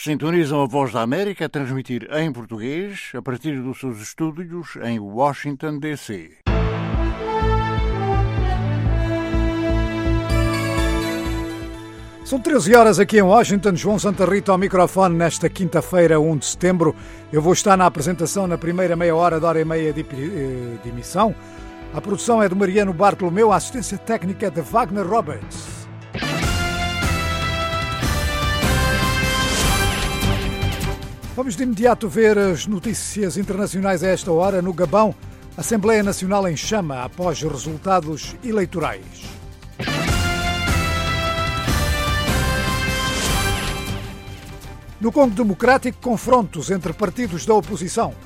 Sintonizam a Voz da América a transmitir em português a partir dos seus estúdios em Washington, D.C. São 13 horas aqui em Washington. João Santa Rita ao microfone nesta quinta-feira, 1 de setembro. Eu vou estar na apresentação na primeira meia hora da hora e meia de emissão. A produção é de Mariano Bartolomeu, a assistência técnica é de Wagner Roberts. Vamos de imediato ver as notícias internacionais a esta hora. No Gabão, Assembleia Nacional em chama após resultados eleitorais. No Congo Democrático, confrontos entre partidos da oposição.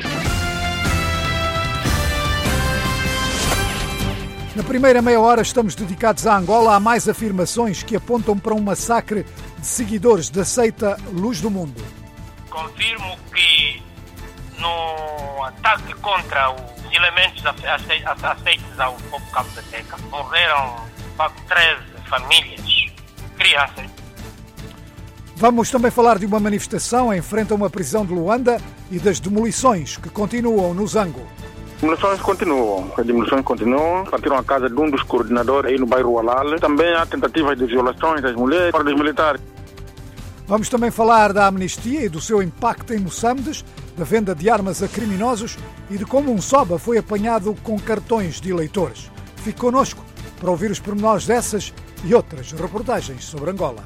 Na primeira meia hora estamos dedicados a Angola. Há mais afirmações que apontam para um massacre de seguidores da seita Luz do Mundo. Confirmo que no ataque contra os elementos aceitos ao povo Cabo da Teca morreram 13 famílias, crianças. Vamos também falar de uma manifestação em frente a uma prisão de Luanda e das demolições que continuam no Zango. As demolições continuam. Partiram a casa de um dos coordenadores aí no bairro Walal. Também há tentativas de violações das mulheres para os militares. Vamos também falar da amnistia e do seu impacto em Moçambique, da venda de armas a criminosos e de como um soba foi apanhado com cartões de eleitores. Fique connosco para ouvir os pormenores dessas e outras reportagens sobre Angola.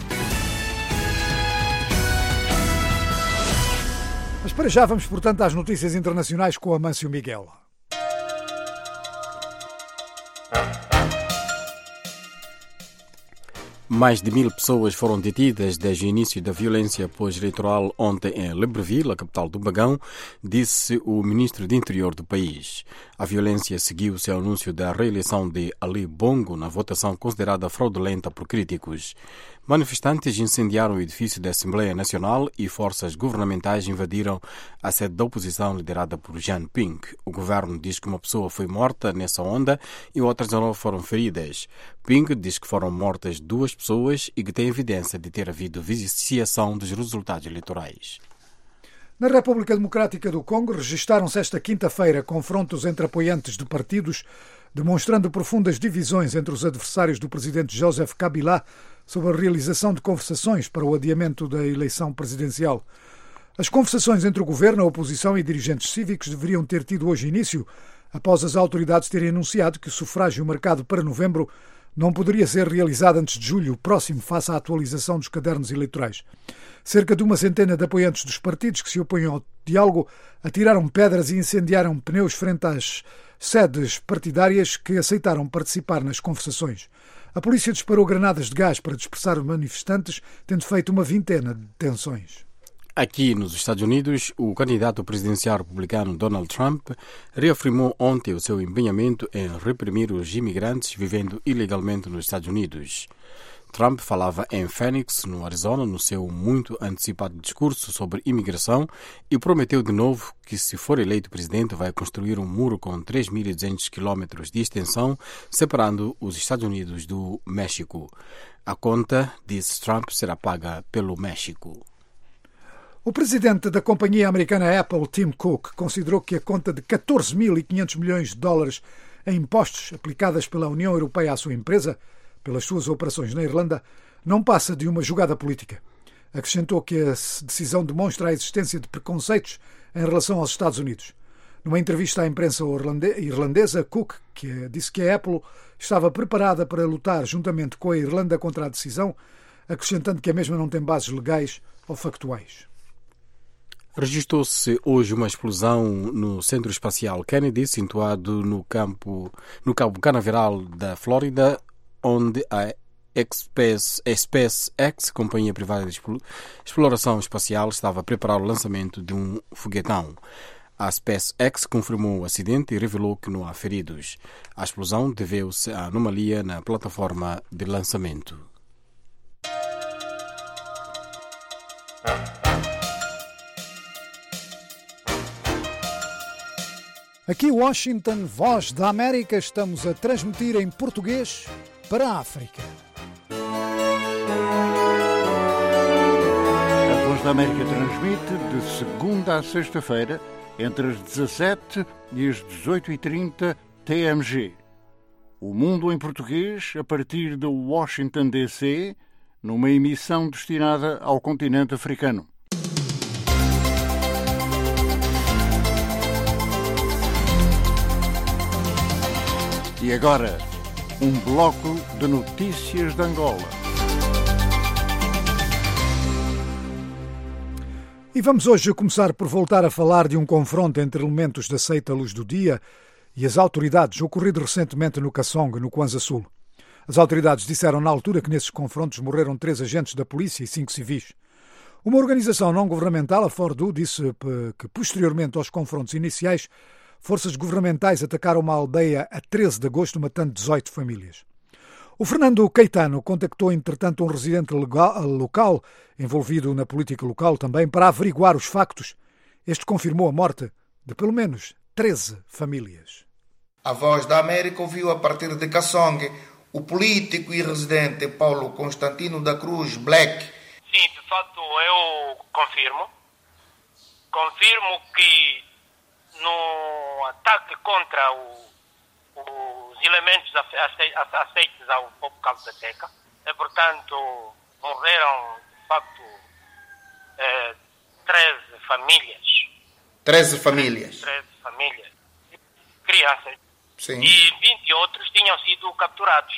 Mas para já vamos, portanto, às notícias internacionais com Amâncio Miguel. Mais de 1000 pessoas foram detidas desde o início da violência pós-eleitoral ontem em Libreville, a capital do Bagão, disse o ministro do Interior do país. A violência seguiu-se ao anúncio da reeleição de Ali Bongo na votação considerada fraudulenta por críticos. Manifestantes incendiaram o edifício da Assembleia Nacional e forças governamentais invadiram a sede da oposição liderada por Jean Ping. O governo diz que uma pessoa foi morta nessa onda e outras 19 foram feridas. Ping diz que foram mortas 2 pessoas e que tem evidência de ter havido viciação dos resultados eleitorais. Na República Democrática do Congo registaram-se esta quinta-feira confrontos entre apoiantes de partidos, demonstrando profundas divisões entre os adversários do presidente Joseph Kabila sobre a realização de conversações para o adiamento da eleição presidencial. As conversações entre o governo, a oposição e dirigentes cívicos deveriam ter tido hoje início, após as autoridades terem anunciado que o sufrágio marcado para novembro não poderia ser realizado antes de julho próximo, face à atualização dos cadernos eleitorais. Cerca de uma centena de apoiantes dos partidos que se opõem ao diálogo atiraram pedras e incendiaram pneus frente às sedes partidárias que aceitaram participar nas conversações. A polícia disparou granadas de gás para dispersar os manifestantes, tendo feito uma vintena de detenções. Aqui nos Estados Unidos, o candidato presidencial republicano Donald Trump reafirmou ontem o seu empenhamento em reprimir os imigrantes vivendo ilegalmente nos Estados Unidos. Trump falava em Phoenix, no Arizona, no seu muito antecipado discurso sobre imigração e prometeu de novo que, se for eleito presidente, vai construir um muro com 3.200 quilômetros de extensão, separando os Estados Unidos do México. A conta, disse Trump, será paga pelo México. O presidente da companhia americana Apple, Tim Cook, considerou que a conta de 14.500 milhões de dólares em impostos aplicadas pela União Europeia à sua empresa, pelas suas operações na Irlanda, não passa de uma jogada política. Acrescentou que a decisão demonstra a existência de preconceitos em relação aos Estados Unidos. Numa entrevista à imprensa irlandesa, Cook disse que a Apple estava preparada para lutar juntamente com a Irlanda contra a decisão, acrescentando que a mesma não tem bases legais ou factuais. Registrou-se hoje uma explosão no Centro Espacial Kennedy, situado no Cabo Canaveral da Flórida, onde a SpaceX, companhia privada de exploração espacial, estava a preparar o lançamento de um foguetão. A SpaceX confirmou o acidente e revelou que não há feridos. A explosão deveu-se à anomalia na plataforma de lançamento. Aqui Washington, Voz da América, estamos a transmitir em português para a África. A Voz da América transmite de segunda a sexta-feira, entre as 17 e as 18h30 TMG. O Mundo em Português, a partir de Washington, D.C., numa emissão destinada ao continente africano. E agora, um bloco de notícias de Angola. E vamos hoje começar por voltar a falar de um confronto entre elementos da seita Luz do Dia e as autoridades, ocorrido recentemente no Kassong, no Kwanza Sul. As autoridades disseram na altura que nesses confrontos morreram 3 agentes da polícia e 5 civis. Uma organização não-governamental, a Fordu, disse que posteriormente aos confrontos iniciais, forças governamentais atacaram uma aldeia a 13 de agosto, matando 18 famílias. O Fernando Caetano contactou, entretanto, um residente local, envolvido na política local também, para averiguar os factos. Este confirmou a morte de pelo menos 13 famílias. A Voz da América ouviu a partir de Kassong o político e residente Paulo Constantino da Cruz Black. Sim, de facto eu confirmo. Confirmo que no ataque contra os elementos aceitos ao povo Cabo da Teca, portanto, morreram, de facto, 13 famílias. 13 famílias? 13 famílias. Crianças. Sim. E 20 outros tinham sido capturados.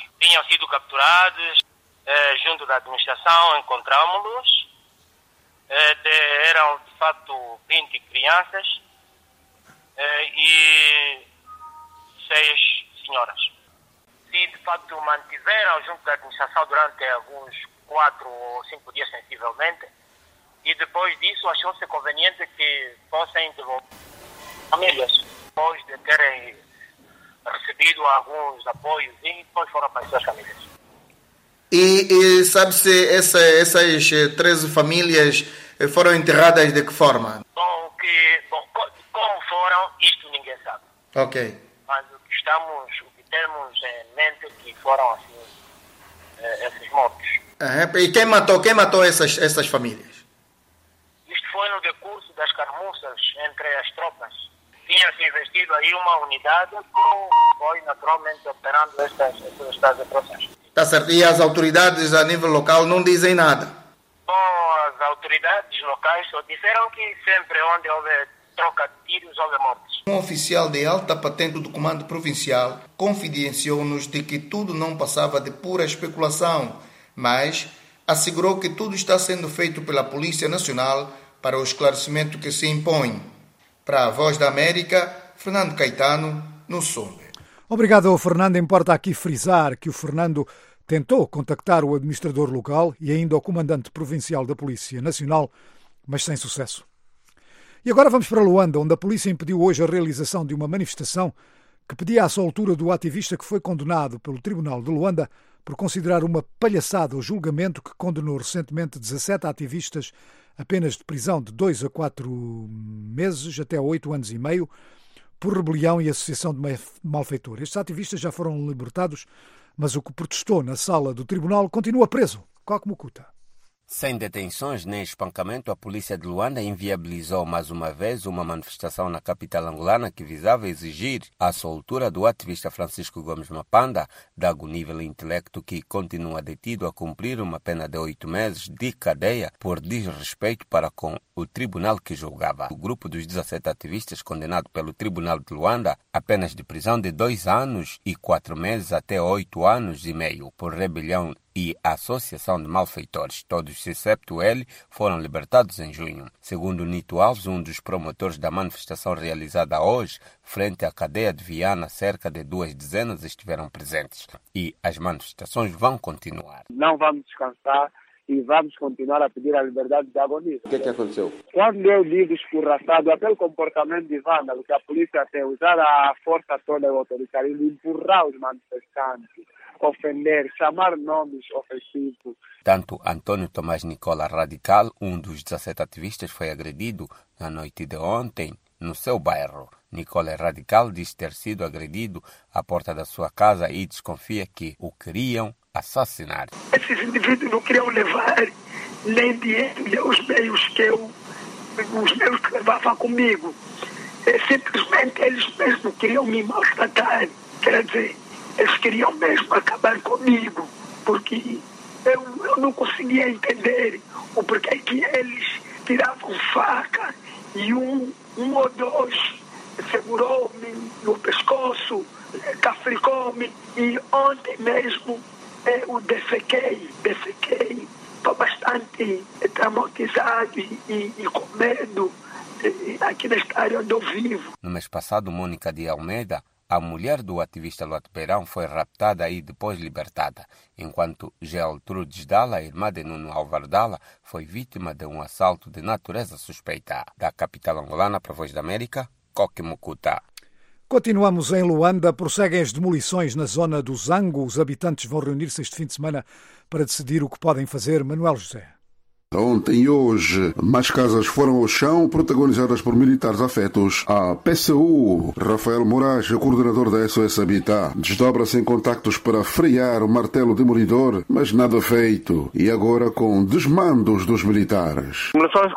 Junto da administração, encontramos-los. Eram, de facto, 20 crianças e 6 senhoras. E, de facto, mantiveram junto da administração durante alguns 4 ou 5 dias, sensivelmente, e depois disso achou-se conveniente que fossem devolver famílias, depois de terem recebido alguns apoios, e depois foram para as suas famílias. E sabe-se, essas 13 famílias foram enterradas de que forma? Como foram, isto ninguém sabe. Ok. Mas o que temos em mente é que foram assim, esses mortos. E quem matou essas famílias? Isto foi no decurso das carmuças entre as tropas. Tinha-se investido aí uma unidade que foi naturalmente operando estas operações. Está certo. E as autoridades a nível local não dizem nada? Bom, as autoridades locais só disseram que sempre onde houve troca de tiros houve mortes. Um oficial de alta patente do Comando Provincial confidenciou-nos de que tudo não passava de pura especulação, mas assegurou que tudo está sendo feito pela Polícia Nacional para o esclarecimento que se impõe. Para a Voz da América, Fernando Caetano, no Sombe. Obrigado ao Fernando. Importa aqui frisar que o Fernando tentou contactar o administrador local e ainda o comandante provincial da Polícia Nacional, mas sem sucesso. E agora vamos para Luanda, onde a polícia impediu hoje a realização de uma manifestação que pedia a soltura do ativista que foi condenado pelo Tribunal de Luanda por considerar uma palhaçada o julgamento que condenou recentemente 17 ativistas a penas de prisão de 2 a 4 meses, até 8 anos e meio, por rebelião e associação de malfeitor. Estes ativistas já foram libertados, mas o que protestou na sala do tribunal continua preso. Coque-Mucuta. Sem detenções nem espancamento, a polícia de Luanda inviabilizou mais uma vez uma manifestação na capital angolana que visava exigir a soltura do ativista Francisco Gomes Mapanda, de agonível intelecto que continua detido a cumprir uma pena de 8 meses de cadeia por desrespeito para com o tribunal que julgava. O grupo dos 17 ativistas condenado pelo Tribunal de Luanda a penas de prisão de 2 anos e 4 meses até 8 anos e meio por rebelião e associação de malfeitores. Todos, excepto ele, foram libertados em junho. Segundo Nito Alves, um dos promotores da manifestação realizada hoje, frente à cadeia de Viana, cerca de 2 dezenas estiveram presentes. E as manifestações vão continuar. Não vamos descansar e vamos continuar a pedir a liberdade da agonia. O que aconteceu? Quando eu digo escorraçado, aquele comportamento de vândalo que a polícia tem, usar a força toda e o autoritarismo, empurrar os manifestantes, ofender, chamar nomes ofensivos. Tanto Antônio Tomás Nicola Radical, um dos 17 ativistas, foi agredido na noite de ontem no seu bairro. Nicola Radical diz ter sido agredido à porta da sua casa e desconfia que o queriam assassinar. Esses indivíduos não queriam levar nem dinheiro, nem os meios que levava comigo. Simplesmente eles mesmo queriam me maltratar. Quer dizer, eles queriam mesmo acabar comigo, porque eu não conseguia entender o porquê que eles tiravam faca e um ou dois segurou-me no pescoço, cafricou-me, e ontem mesmo eu defequei. Estou bastante traumatizado e com medo aqui nesta área onde eu vivo. No mês passado, Mônica de Almeida, a mulher do ativista Luato Beirão, foi raptada e depois libertada, enquanto Geltrudes Dalla, irmã de Nuno Álvaro Dalla, foi vítima de um assalto de natureza suspeita. Da capital angolana para a Voz da América, Coque Mucuta. Continuamos em Luanda. Prosseguem as demolições na zona do Zango. Os habitantes vão reunir-se este fim de semana para decidir o que podem fazer. Manuel José. Ontem e hoje, mais casas foram ao chão, protagonizadas por militares afetos. A PSU, Rafael Moraes, o coordenador da SOS Habitat, desdobra-se em contactos para frear o martelo demolidor, mas nada feito. E agora com desmandos dos militares.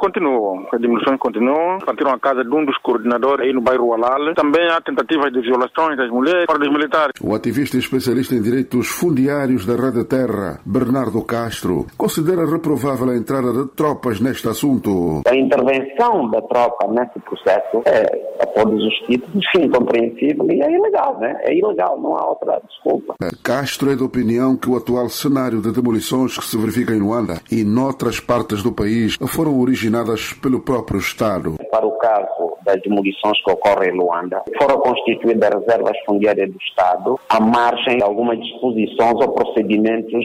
As demolições continuam. Partiram a casa de um dos coordenadores aí no bairro Walal. Também há tentativas de violações das mulheres para os militares. O ativista e especialista em direitos fundiários da Rede Terra, Bernardo Castro, considera reprovável a entrada de tropas neste assunto. A intervenção da tropa nesse processo a todos os títulos, incompreensível e é ilegal, né? É ilegal, não há outra desculpa. Castro é da opinião que o atual cenário de demolições que se verifica em Luanda e noutras partes do país foram originadas pelo próprio Estado. Para o caso das demolições que ocorrem em Luanda, foram constituídas reservas fundiárias do Estado à margem de algumas disposições ou procedimentos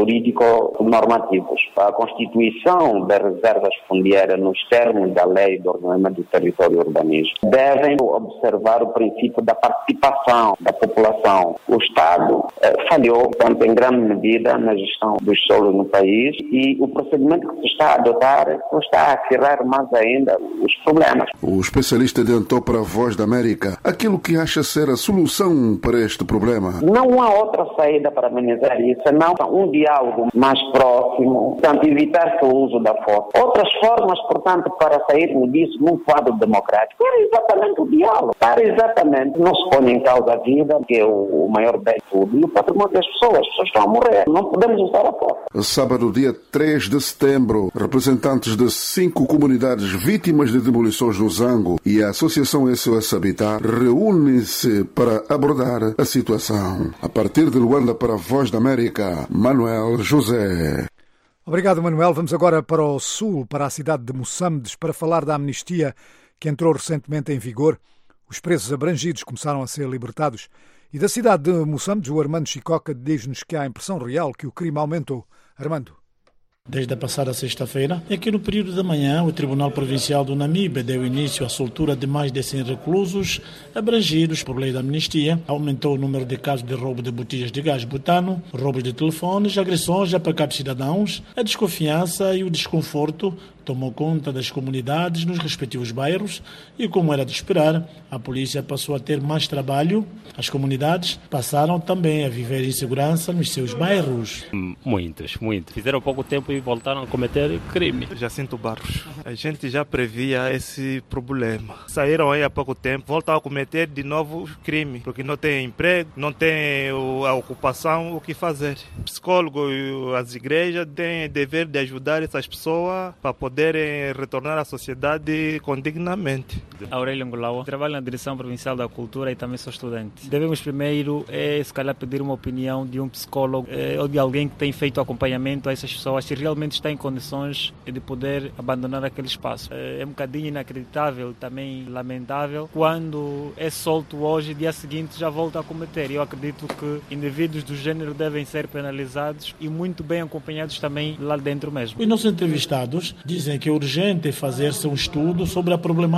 jurídico-normativos. A constituição das reservas fundiárias nos termos da Lei do Ordenamento do Território e Urbanismo devem observar o princípio da participação da população. O Estado falhou, portanto, em grande medida na gestão dos solos no país e o procedimento que se está a adotar está a acirrar mais ainda os problemas. O especialista adiantou para a Voz da América aquilo que acha ser a solução para este problema. Não há outra saída para amenizar isso, senão um diálogo mais próximo, portanto, evitar o uso da força. Outras formas, portanto, para sairmos disso num quadro democrático é exatamente o diálogo. Para exatamente não se põe em causa a vida, que é o maior bem de tudo, e o patrimônio das pessoas. As pessoas estão a morrer. Não podemos usar a força. Sábado, dia 3 de setembro, representantes de 5 comunidades vítimas de demolições no Zango e a Associação SOS Habitat reúnem-se para abordar a situação. A partir de Luanda para a Voz da América, Manuel José. Obrigado, Manuel. Vamos agora para o sul, para a cidade de Moçambique, para falar da amnistia que entrou recentemente em vigor. Os presos abrangidos começaram a ser libertados. E da cidade de Moçambique, o Armando Chicoca diz-nos que há a impressão real que o crime aumentou. Armando. Desde a passada sexta-feira, é que no período da manhã, o Tribunal Provincial do Namibe deu início à soltura de mais de 100 reclusos abrangidos por lei da amnistia. Aumentou o número de casos de roubo de botijas de gás butano, roubos de telefones, agressões a pacatos cidadãos. A desconfiança e o desconforto tomou conta das comunidades nos respectivos bairros e, como era de esperar, a polícia passou a ter mais trabalho. As comunidades passaram também a viver em segurança nos seus bairros. Muitos. Fizeram pouco tempo e voltaram a cometer crime. Jacinto Barros. A gente já previa esse problema. Saíram aí há pouco tempo, voltam a cometer de novo crime, porque não tem emprego, não tem a ocupação, o que fazer. O psicólogo e as igrejas têm o dever de ajudar essas pessoas para poderem retornar à sociedade condignamente. Aurélio Ngolawa, trabalho na Direção Provincial da Cultura e também sou estudante. Devemos primeiro, se calhar, pedir uma opinião de um psicólogo ou de alguém que tem feito acompanhamento a essas pessoas, se realmente está em condições de poder abandonar aquele espaço. É um bocadinho inacreditável, também lamentável, quando é solto hoje, dia seguinte já volta a cometer. Eu acredito que indivíduos do género devem ser penalizados e muito bem acompanhados também lá dentro mesmo. Os nossos entrevistados dizem que é urgente fazer-se um estudo sobre a problemática da delinquência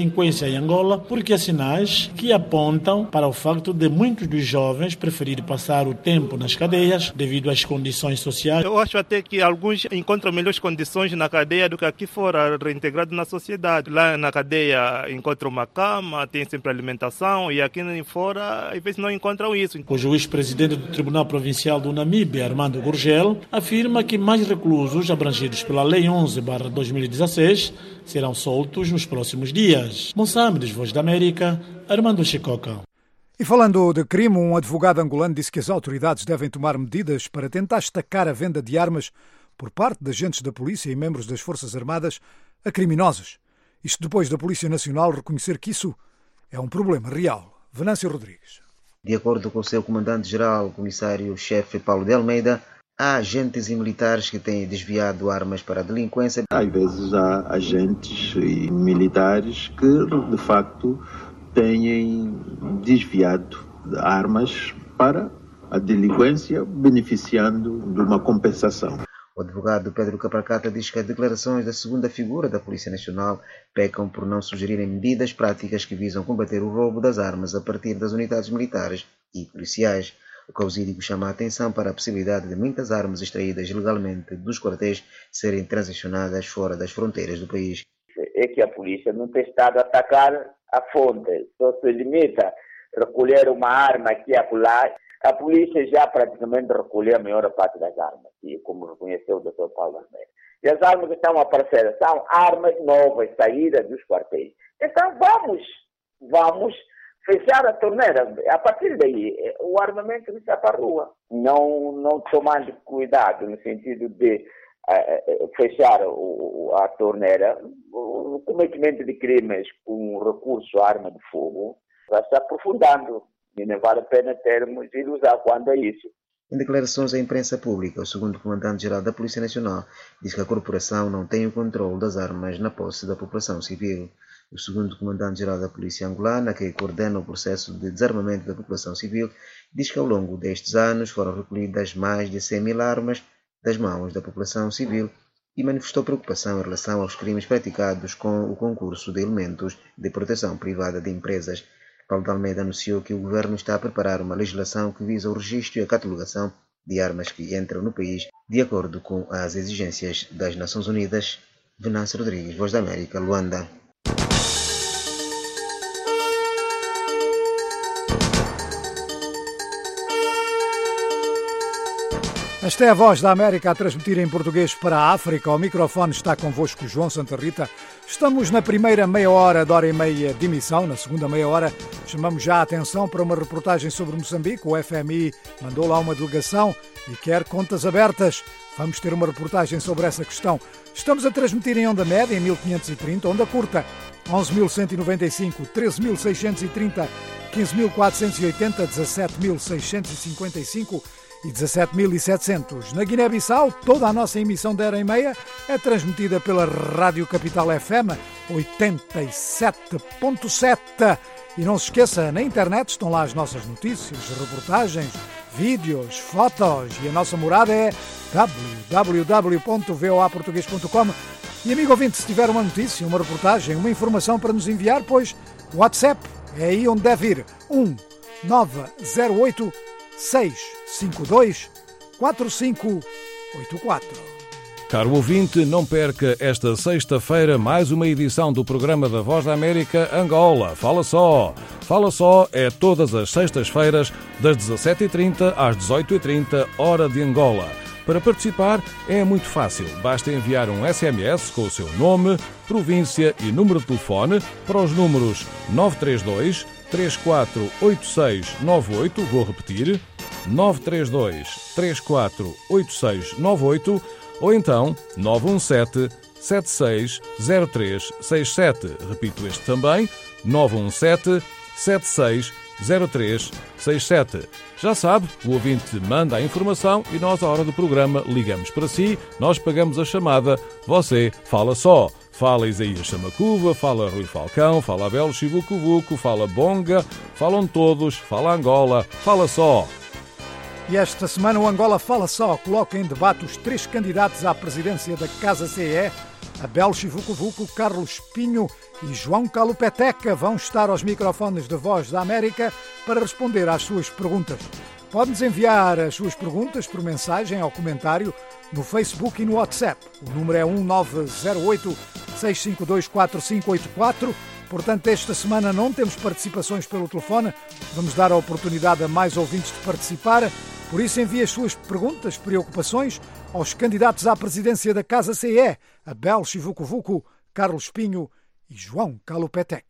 delinquência em Angola, porque há sinais que apontam para o facto de muitos dos jovens preferirem passar o tempo nas cadeias devido às condições sociais. Eu acho até que alguns encontram melhores condições na cadeia do que aqui fora, reintegrado na sociedade. Lá na cadeia encontram uma cama, tem sempre alimentação, e aqui fora às vezes não encontram isso. O juiz-presidente do Tribunal Provincial do Namibe, Armando Gurgel, afirma que mais reclusos abrangidos pela Lei 11/2016 serão soltos nos próximos dias. Moçambique, Voz da América, Armando Chicoca. E falando de crime, um advogado angolano disse que as autoridades devem tomar medidas para tentar estacar a venda de armas por parte de agentes da polícia e membros das Forças Armadas a criminosos. Isto depois da Polícia Nacional reconhecer que isso é um problema real. Venâncio Rodrigues. De acordo com o seu comandante-geral, o comissário-chefe Paulo de Almeida, há agentes e militares que têm desviado armas para a delinquência. Às vezes há agentes e militares que, de facto, têm desviado armas para a delinquência, beneficiando de uma compensação. O advogado Pedro Capracata diz que as declarações da segunda figura da Polícia Nacional pecam por não sugerirem medidas práticas que visam combater o roubo das armas a partir das unidades militares e policiais. O causídico chama a atenção para a possibilidade de muitas armas extraídas ilegalmente dos quartéis serem transacionadas fora das fronteiras do país. É que a polícia não tem estado a atacar a fonte, só se limita a recolher uma arma aqui e acolá. A polícia já praticamente recolheu a maior parte das armas, e como reconheceu o Dr. Paulo Almeida. E as armas que estão a aparecer são armas novas, saídas dos quartéis. Então vamos fechar a torneira. A partir daí, o armamento não está para a rua. Não tomando cuidado no sentido de fechar a torneira, o cometimento de crimes com recurso à arma de fogo vai se aprofundando. E não vale a pena termos ilusão quando é isso. Em declarações à imprensa pública, o segundo comandante-geral da Polícia Nacional diz que a corporação não tem o controle das armas na posse da população civil. O segundo comandante-geral da Polícia Angolana, que coordena o processo de desarmamento da população civil, diz que ao longo destes anos foram recolhidas mais de 100.000 armas das mãos da população civil e manifestou preocupação em relação aos crimes praticados com o concurso de elementos de proteção privada de empresas. Paulo de Almeida anunciou que o governo está a preparar uma legislação que visa o registro e a catalogação de armas que entram no país, de acordo com as exigências das Nações Unidas. Venâncio Rodrigues, Voz da América, Luanda. Esta é a Voz da América a transmitir em português para a África. Ao microfone está convosco João Santa Rita. Estamos na primeira meia hora de hora e meia de emissão. Na segunda meia hora chamamos já a atenção para uma reportagem sobre Moçambique. O FMI mandou lá uma delegação e quer contas abertas. Vamos ter uma reportagem sobre essa questão. Estamos a transmitir em onda média em 1530, onda curta 11.195, 13.630, 15.480, 17.655 e 17.700. Na Guiné-Bissau, toda a nossa emissão de hora e meia é transmitida pela Rádio Capital FM 87.7. E não se esqueça, na internet estão lá as nossas notícias, reportagens, vídeos, fotos, e a nossa morada é www.voaportugues.com. E amigo ouvinte, se tiver uma notícia, uma reportagem, uma informação para nos enviar, pois o WhatsApp é aí onde deve ir. 1908 652 4584. Caro ouvinte, não perca esta sexta-feira mais uma edição do programa da Voz da América Angola. Fala Só! Fala Só é todas as sextas-feiras das 17h30 às 18h30, hora de Angola. Para participar é muito fácil. Basta enviar um SMS com o seu nome, província e número de telefone para os números 932 348698, vou repetir, 932 348698, ou então 917 760367. Repito este também, 917 760367. Já sabe, o ouvinte manda a informação e nós, à hora do programa, ligamos para si, nós pagamos a chamada, você fala só. Fala Isaías Chamacuva, fala Rui Falcão, fala Abel Chivucuvuco, fala Bonga, falam todos, fala Angola, fala só. E esta semana o Angola Fala Só coloca em debate os 3 candidatos à presidência da Casa CE. Abel Chivucovuco, Carlos Pinho e João Calupeteca vão estar aos microfones da Voz da América para responder às suas perguntas. Pode-nos enviar as suas perguntas por mensagem ou comentário no Facebook e no WhatsApp. O número é 1908-652-4584. Portanto, esta semana não temos participações pelo telefone. Vamos dar a oportunidade a mais ouvintes de participar. Por isso, envie as suas perguntas, preocupações aos candidatos à presidência da Casa CE, Abel Chivucovuco, Carlos Pinho e João Calupeteca.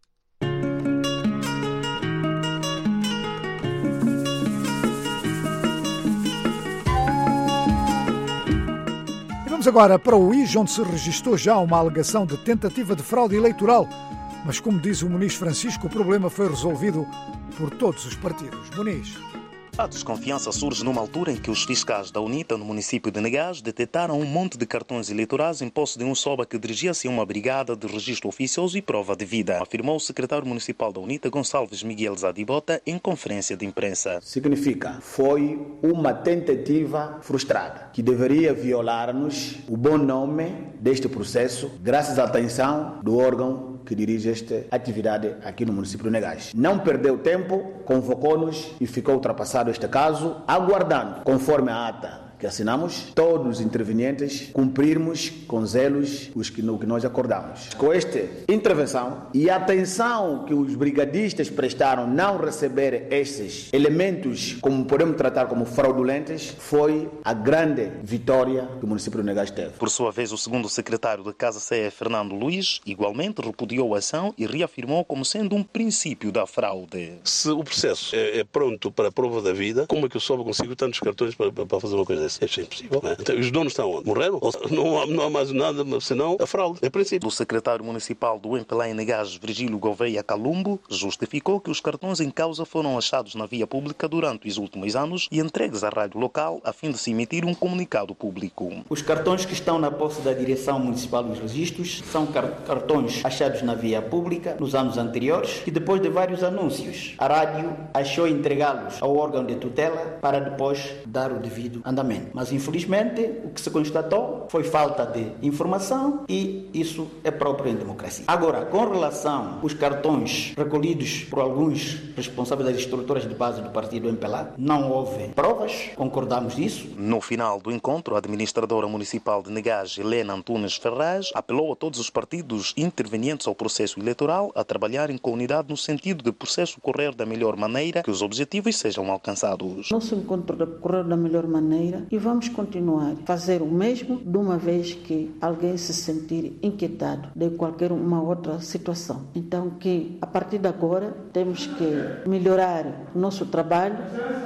E vamos agora para o IJ, onde se registrou já uma alegação de tentativa de fraude eleitoral. Mas, como diz o Muniz Francisco, o problema foi resolvido por todos os partidos. Muniz. A desconfiança surge numa altura em que os fiscais da UNITA, no município de Negás, detectaram um monte de cartões eleitorais em posse de um soba que dirigia-se a uma brigada de registro oficioso e prova de vida, afirmou o secretário municipal da UNITA, Gonçalves Miguel Zadibota, em conferência de imprensa. Significa, foi uma tentativa frustrada, que deveria violar-nos o bom nome deste processo, graças à atenção do órgão que dirige esta atividade aqui no município de Negás. Não perdeu tempo, convocou-nos e ficou ultrapassado este caso, aguardando, conforme a ata que assinamos, todos os intervenientes cumprirmos com zelos o que nós acordamos. Com esta intervenção e a atenção que os brigadistas prestaram não receber esses elementos, como podemos tratar como fraudulentos, foi a grande vitória que o município de Negás teve. Por sua vez, o segundo secretário da Casa CE, Fernando Luiz, igualmente repudiou a ação e reafirmou como sendo um princípio da fraude. Se o processo é pronto para a prova da vida, como é que eu soube conseguir tantos cartões para fazer uma coisa dessa? É impossível. Né? Então, os donos estão onde? Morreram? Não há mais nada senão a fraude. É princípio. O secretário municipal do MPLA em Negás, Virgílio Gouveia Calumbo, justificou que os cartões em causa foram achados na via pública durante os últimos anos e entregues à rádio local a fim de se emitir um comunicado público. Os cartões que estão na posse da Direção Municipal dos Registros são cartões achados na via pública nos anos anteriores e depois de vários anúncios, a rádio achou entregá-los ao órgão de tutela para depois dar o devido andamento. Mas, infelizmente, o que se constatou foi falta de informação e isso é próprio em democracia. Agora, com relação aos cartões recolhidos por alguns responsáveis das estruturas de base do partido MPLA, não houve provas, concordamos nisso. No final do encontro, a administradora municipal de Negás, Helena Antunes Ferraz, apelou a todos os partidos intervenientes ao processo eleitoral a trabalharem com unidade no sentido de o processo correr da melhor maneira, que os objetivos sejam alcançados. Nosso encontro deve correr da melhor maneira e vamos continuar a fazer o mesmo de uma vez que alguém se sentir inquietado de qualquer uma outra situação. Então, que a partir de agora temos que melhorar o nosso trabalho,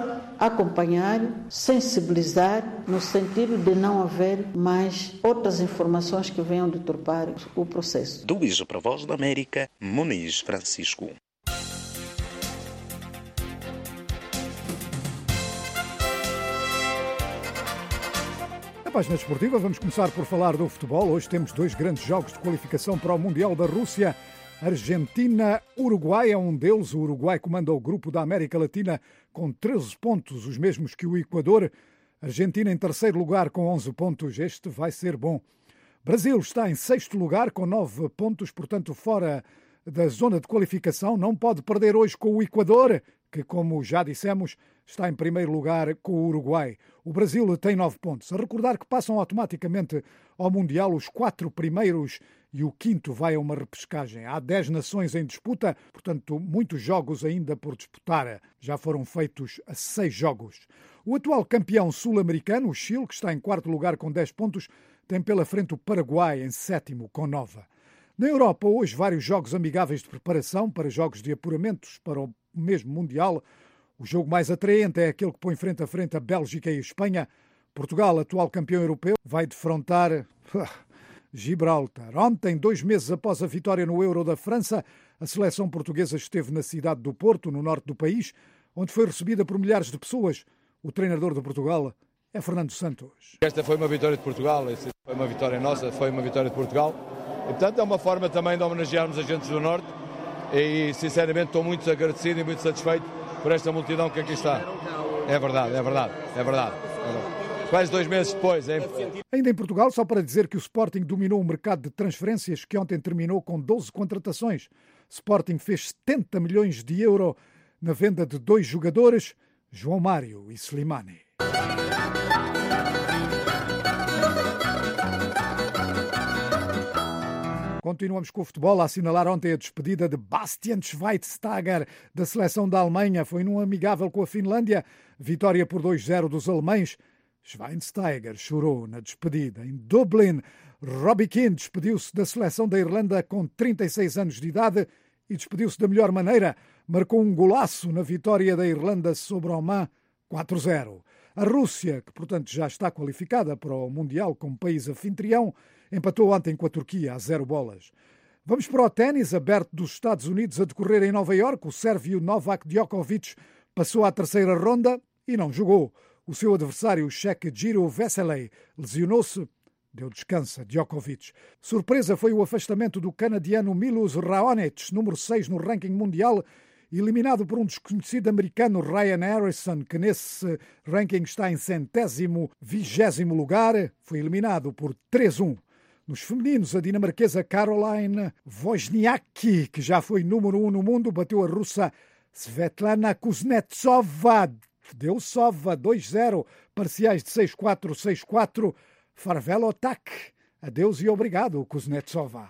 acompanhar, sensibilizar, no sentido de não haver mais outras informações que venham deturpar o processo. Do IJ para a Voz da América, Muniz Francisco. Na página desportiva vamos começar por falar do futebol. Hoje temos 2 grandes jogos de qualificação para o Mundial da Rússia. Argentina-Uruguai é um deles. O Uruguai comanda o grupo da América Latina com 13 pontos, os mesmos que o Equador. Argentina em terceiro lugar com 11 pontos. Este vai ser bom. Brasil está em sexto lugar com 9 pontos, portanto fora da zona de qualificação. Não pode perder hoje com o Equador, que, como já dissemos, está em primeiro lugar com o Uruguai. O Brasil tem 9 pontos. A recordar que passam automaticamente ao Mundial os 4 primeiros e o 5º vai a uma repescagem. Há 10 nações em disputa, portanto, muitos jogos ainda por disputar. Já foram feitos 6 jogos. O atual campeão sul-americano, o Chile, que está em quarto lugar com 10 pontos, tem pela frente o Paraguai em sétimo com 9. Na Europa, hoje, vários jogos amigáveis de preparação para jogos de apuramentos para o mesmo Mundial. O jogo mais atraente é aquele que põe frente a frente a Bélgica e a Espanha. Portugal, atual campeão europeu, vai defrontar Gibraltar. Ontem, 2 meses após a vitória no Euro da França, a seleção portuguesa esteve na cidade do Porto, no norte do país, onde foi recebida por milhares de pessoas. O treinador de Portugal é Fernando Santos. Esta foi uma vitória de Portugal, foi uma vitória nossa, foi uma vitória de Portugal. E, portanto, é uma forma também de homenagearmos a gente do Norte e, sinceramente, estou muito agradecido e muito satisfeito por esta multidão que aqui está. É verdade. Quase 2 meses depois. Ainda em Portugal, só para dizer que o Sporting dominou o mercado de transferências, que ontem terminou com 12 contratações. Sporting fez 70 milhões de euro na venda de 2 jogadores, João Mário e Slimani. Continuamos com o futebol, a assinalar ontem a despedida de Bastian Schweinsteiger da seleção da Alemanha. Foi num amigável com a Finlândia, vitória por 2-0 dos alemães. Schweinsteiger chorou na despedida. Em Dublin, Robbie Keane despediu-se da seleção da Irlanda com 36 anos de idade e despediu-se da melhor maneira. Marcou um golaço na vitória da Irlanda sobre Oman, 4-0. A Rússia, que portanto já está qualificada para o Mundial como país anfitrião, empatou ontem com a Turquia a 0 bolas. Vamos para o ténis aberto dos Estados Unidos a decorrer em Nova Iorque. O sérvio Novak Djokovic passou à terceira ronda e não jogou. O seu adversário, o cheque Giro Vesely, lesionou-se. Deu descanso a Djokovic. Surpresa foi o afastamento do canadiano Milos Raonic, número 6 no ranking mundial, eliminado por um desconhecido americano, Ryan Harrison, que nesse ranking está em 120º lugar. Foi eliminado por 3-1. Nos femininos, a dinamarquesa Caroline Wozniacki, que já foi número 1 no mundo, bateu a russa Svetlana Kuznetsova. Deu sova 2-0, parciais de 6-4, 6-4. Farvel Otak. Adeus e obrigado, Kuznetsova.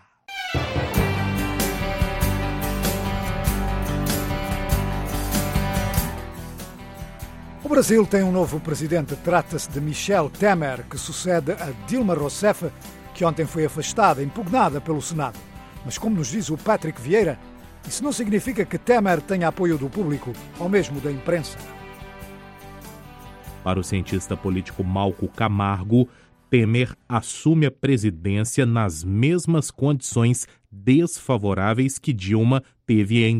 O Brasil tem um novo presidente. Trata-se de Michel Temer, que sucede a Dilma Rousseff, que ontem foi afastada, impugnada pelo Senado. Mas como nos diz o Patrick Vieira, isso não significa que Temer tenha apoio do público, ou mesmo da imprensa. Para o cientista político Malco Camargo, Temer assume a presidência nas mesmas condições desfavoráveis que Dilma teve em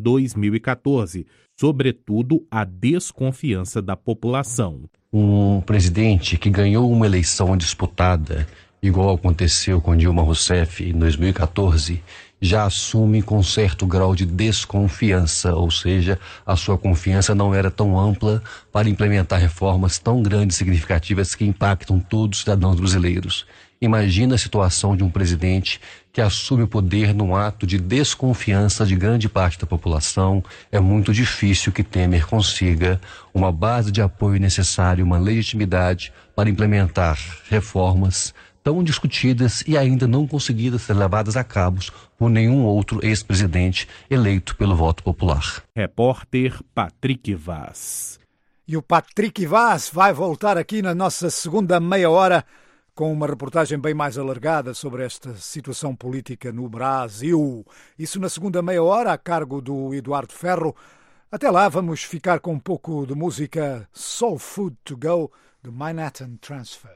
2014, sobretudo a desconfiança da população. Um presidente que ganhou uma eleição disputada, igual aconteceu com Dilma Rousseff em 2014, já assume com certo grau de desconfiança, ou seja, a sua confiança não era tão ampla para implementar reformas tão grandes e significativas que impactam todos os cidadãos brasileiros. Imagina a situação de um presidente que assume o poder num ato de desconfiança de grande parte da população. É muito difícil que Temer consiga uma base de apoio necessária, uma legitimidade para implementar reformas tão discutidas e ainda não conseguidas ser levadas a cabo por nenhum outro ex-presidente eleito pelo voto popular. Repórter Patrick Vaz. E o Patrick Vaz vai voltar aqui na nossa segunda meia hora com uma reportagem bem mais alargada sobre esta situação política no Brasil. Isso na segunda meia hora, a cargo do Eduardo Ferro. Até lá, vamos ficar com um pouco de música Soul Food to Go, do Manhattan Transfer.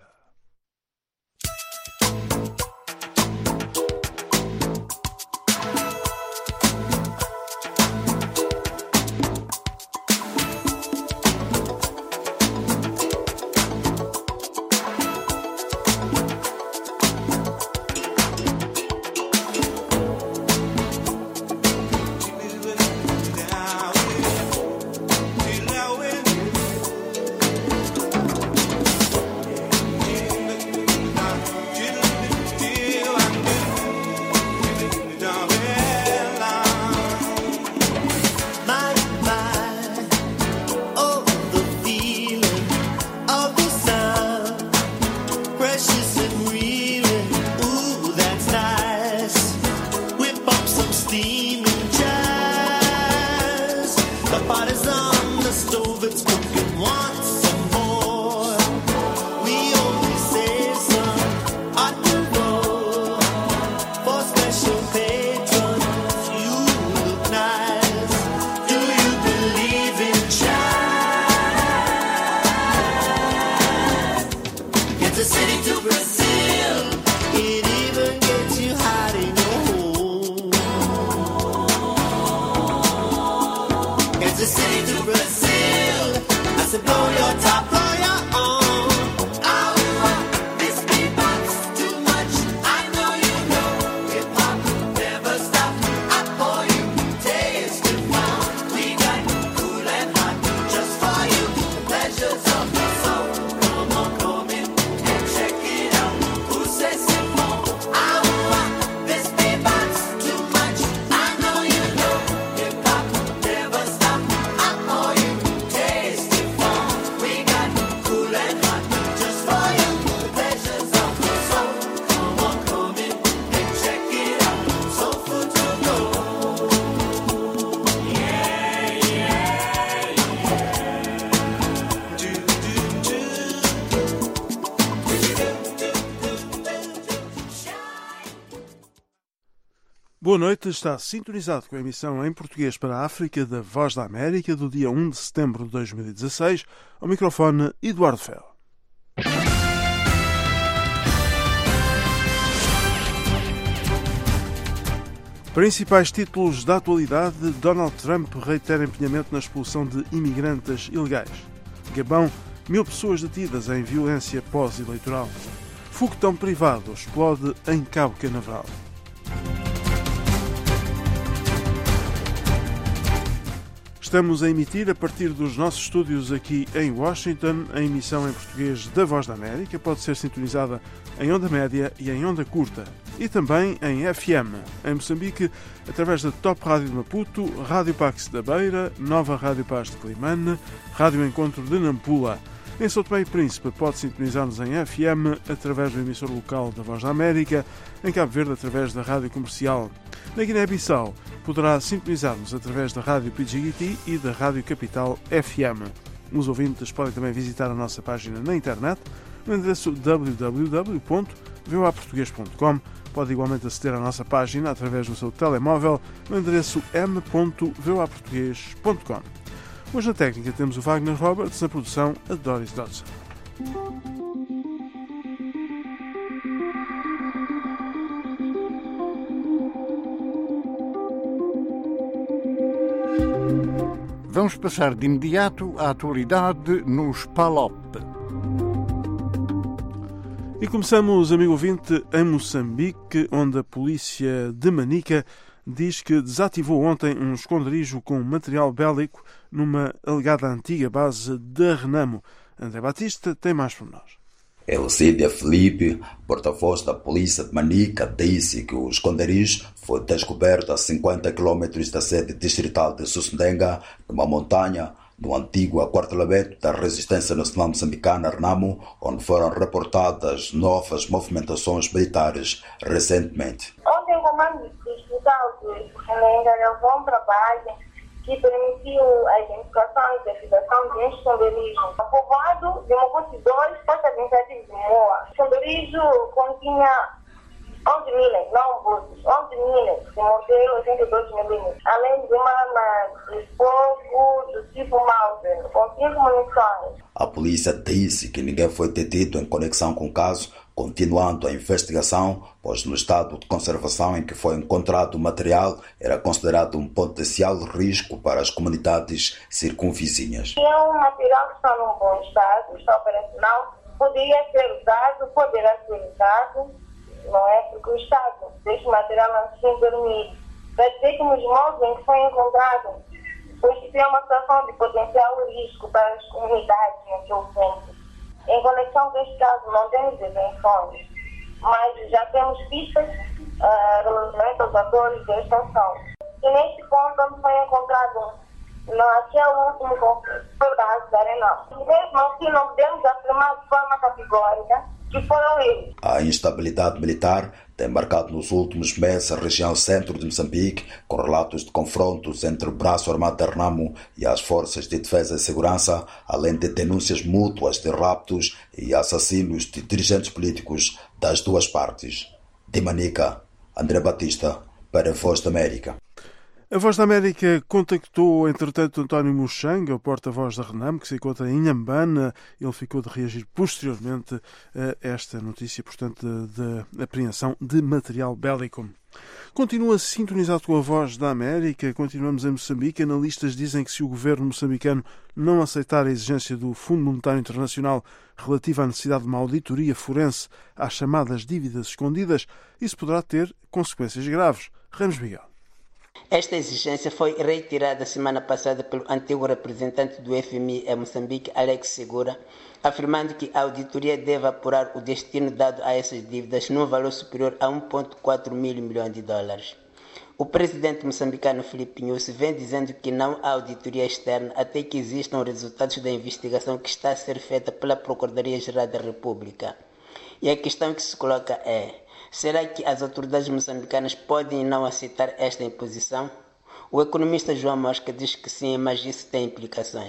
Brazil, I said, Boa noite, está sintonizado com a emissão em português para a África da Voz da América do dia 1 de setembro de 2016. Ao microfone, Eduardo Fel. Principais títulos da atualidade: Donald Trump reitera empenhamento na expulsão de imigrantes ilegais. Gabão, 1000 pessoas detidas em violência pós-eleitoral. Foguetão privado explode em Cabo Canaveral. Estamos a emitir a partir dos nossos estúdios aqui em Washington. A emissão em português da Voz da América pode ser sintonizada em onda média e em onda curta. E também em FM, em Moçambique, através da Top Rádio de Maputo, Rádio Pax da Beira, Nova Rádio Paz de Climane, Rádio Encontro de Nampula. Em São Tomé e Príncipe pode sintonizar-nos em FM através do emissor local da Voz da América, em Cabo Verde através da Rádio Comercial. Na Guiné-Bissau poderá sintonizar-nos através da Rádio Pidjigiti e da Rádio Capital FM. Os ouvintes podem também visitar a nossa página na internet no endereço www.voaportugues.com. Pode igualmente aceder à nossa página através do seu telemóvel no endereço m.voaportugues.com. Hoje na técnica temos o Wagner Roberts, na produção a Doris Dodson. Vamos passar de imediato à atualidade nos PALOP. E começamos, amigo ouvinte, em Moçambique, onde a polícia de Manica diz que desativou ontem um esconderijo com material bélico numa alegada antiga base da Renamo. André Batista tem mais pormenores. Elcídia Felipe, porta-voz da polícia de Manica, disse que o esconderijo foi descoberto a 50 km da sede distrital de Sussundenga, numa montanha, no antigo aquartelamento da Resistência Nacional Moçambicana, Renamo, onde foram reportadas novas movimentações militares recentemente. Ontem o comando distrital de Sussundenga levou um trabalho que permitiu a identificação e identificação de um esconderijo povoado de Mobuti 2, posto administrativo de Moa. O esconderijo continha 11 minas, não buses, 11 minas de modelo 82mm, além de uma arma de fogo do tipo Mauser, com 5 munições. A polícia disse que ninguém foi detido em conexão com o caso, continuando a investigação, pois no estado de conservação em que foi encontrado o material era considerado um potencial risco para as comunidades circunvizinhas. É um material que está num bom estado, está operacional, poderia ser usado, poderá ser usado, não é? Porque o estado deste material assim dormir. Quer dizer que nos moldes em que foi encontrado, constitui uma situação de potencial risco para as comunidades em que ocorre. Em conexão com este caso, não temos detenções, mas já temos pistas relativamente aos atores desta ação. E neste ponto, onde foi encontrado naquele último conflito, foi da Raça da Arenal. Mesmo assim, não podemos afirmar de forma categórica que foram eles. A instabilidade militar tem marcado nos últimos meses a região centro de Moçambique, com relatos de confrontos entre o braço armado da Renamo e as forças de defesa e segurança, além de denúncias mútuas de raptos e assassinos de dirigentes políticos das duas partes. De Manica, André Batista, para a Voz da América. A Voz da América contactou, entretanto, António Muxanga, o porta-voz da Renamo, que se encontra em Inhambane. Ele ficou de reagir posteriormente a esta notícia, portanto, da apreensão de material bélico. Continua sintonizado com a Voz da América. Continuamos em Moçambique. Analistas dizem que se o governo moçambicano não aceitar a exigência do Fundo Monetário Internacional relativa à necessidade de uma auditoria forense às chamadas dívidas escondidas, isso poderá ter consequências graves. Ramos Miguel. Esta exigência foi reiterada semana passada pelo antigo representante do FMI em Moçambique, Alex Segura, afirmando que a auditoria deve apurar o destino dado a essas dívidas num valor superior a 1,4 mil milhões de dólares. O presidente moçambicano Filipe Nyusi vem dizendo que não há auditoria externa até que existam resultados da investigação que está a ser feita pela Procuradoria-Geral da República. E a questão que se coloca é: será que as autoridades moçambicanas podem não aceitar esta imposição? O economista João Mosca diz que sim, mas isso tem implicações.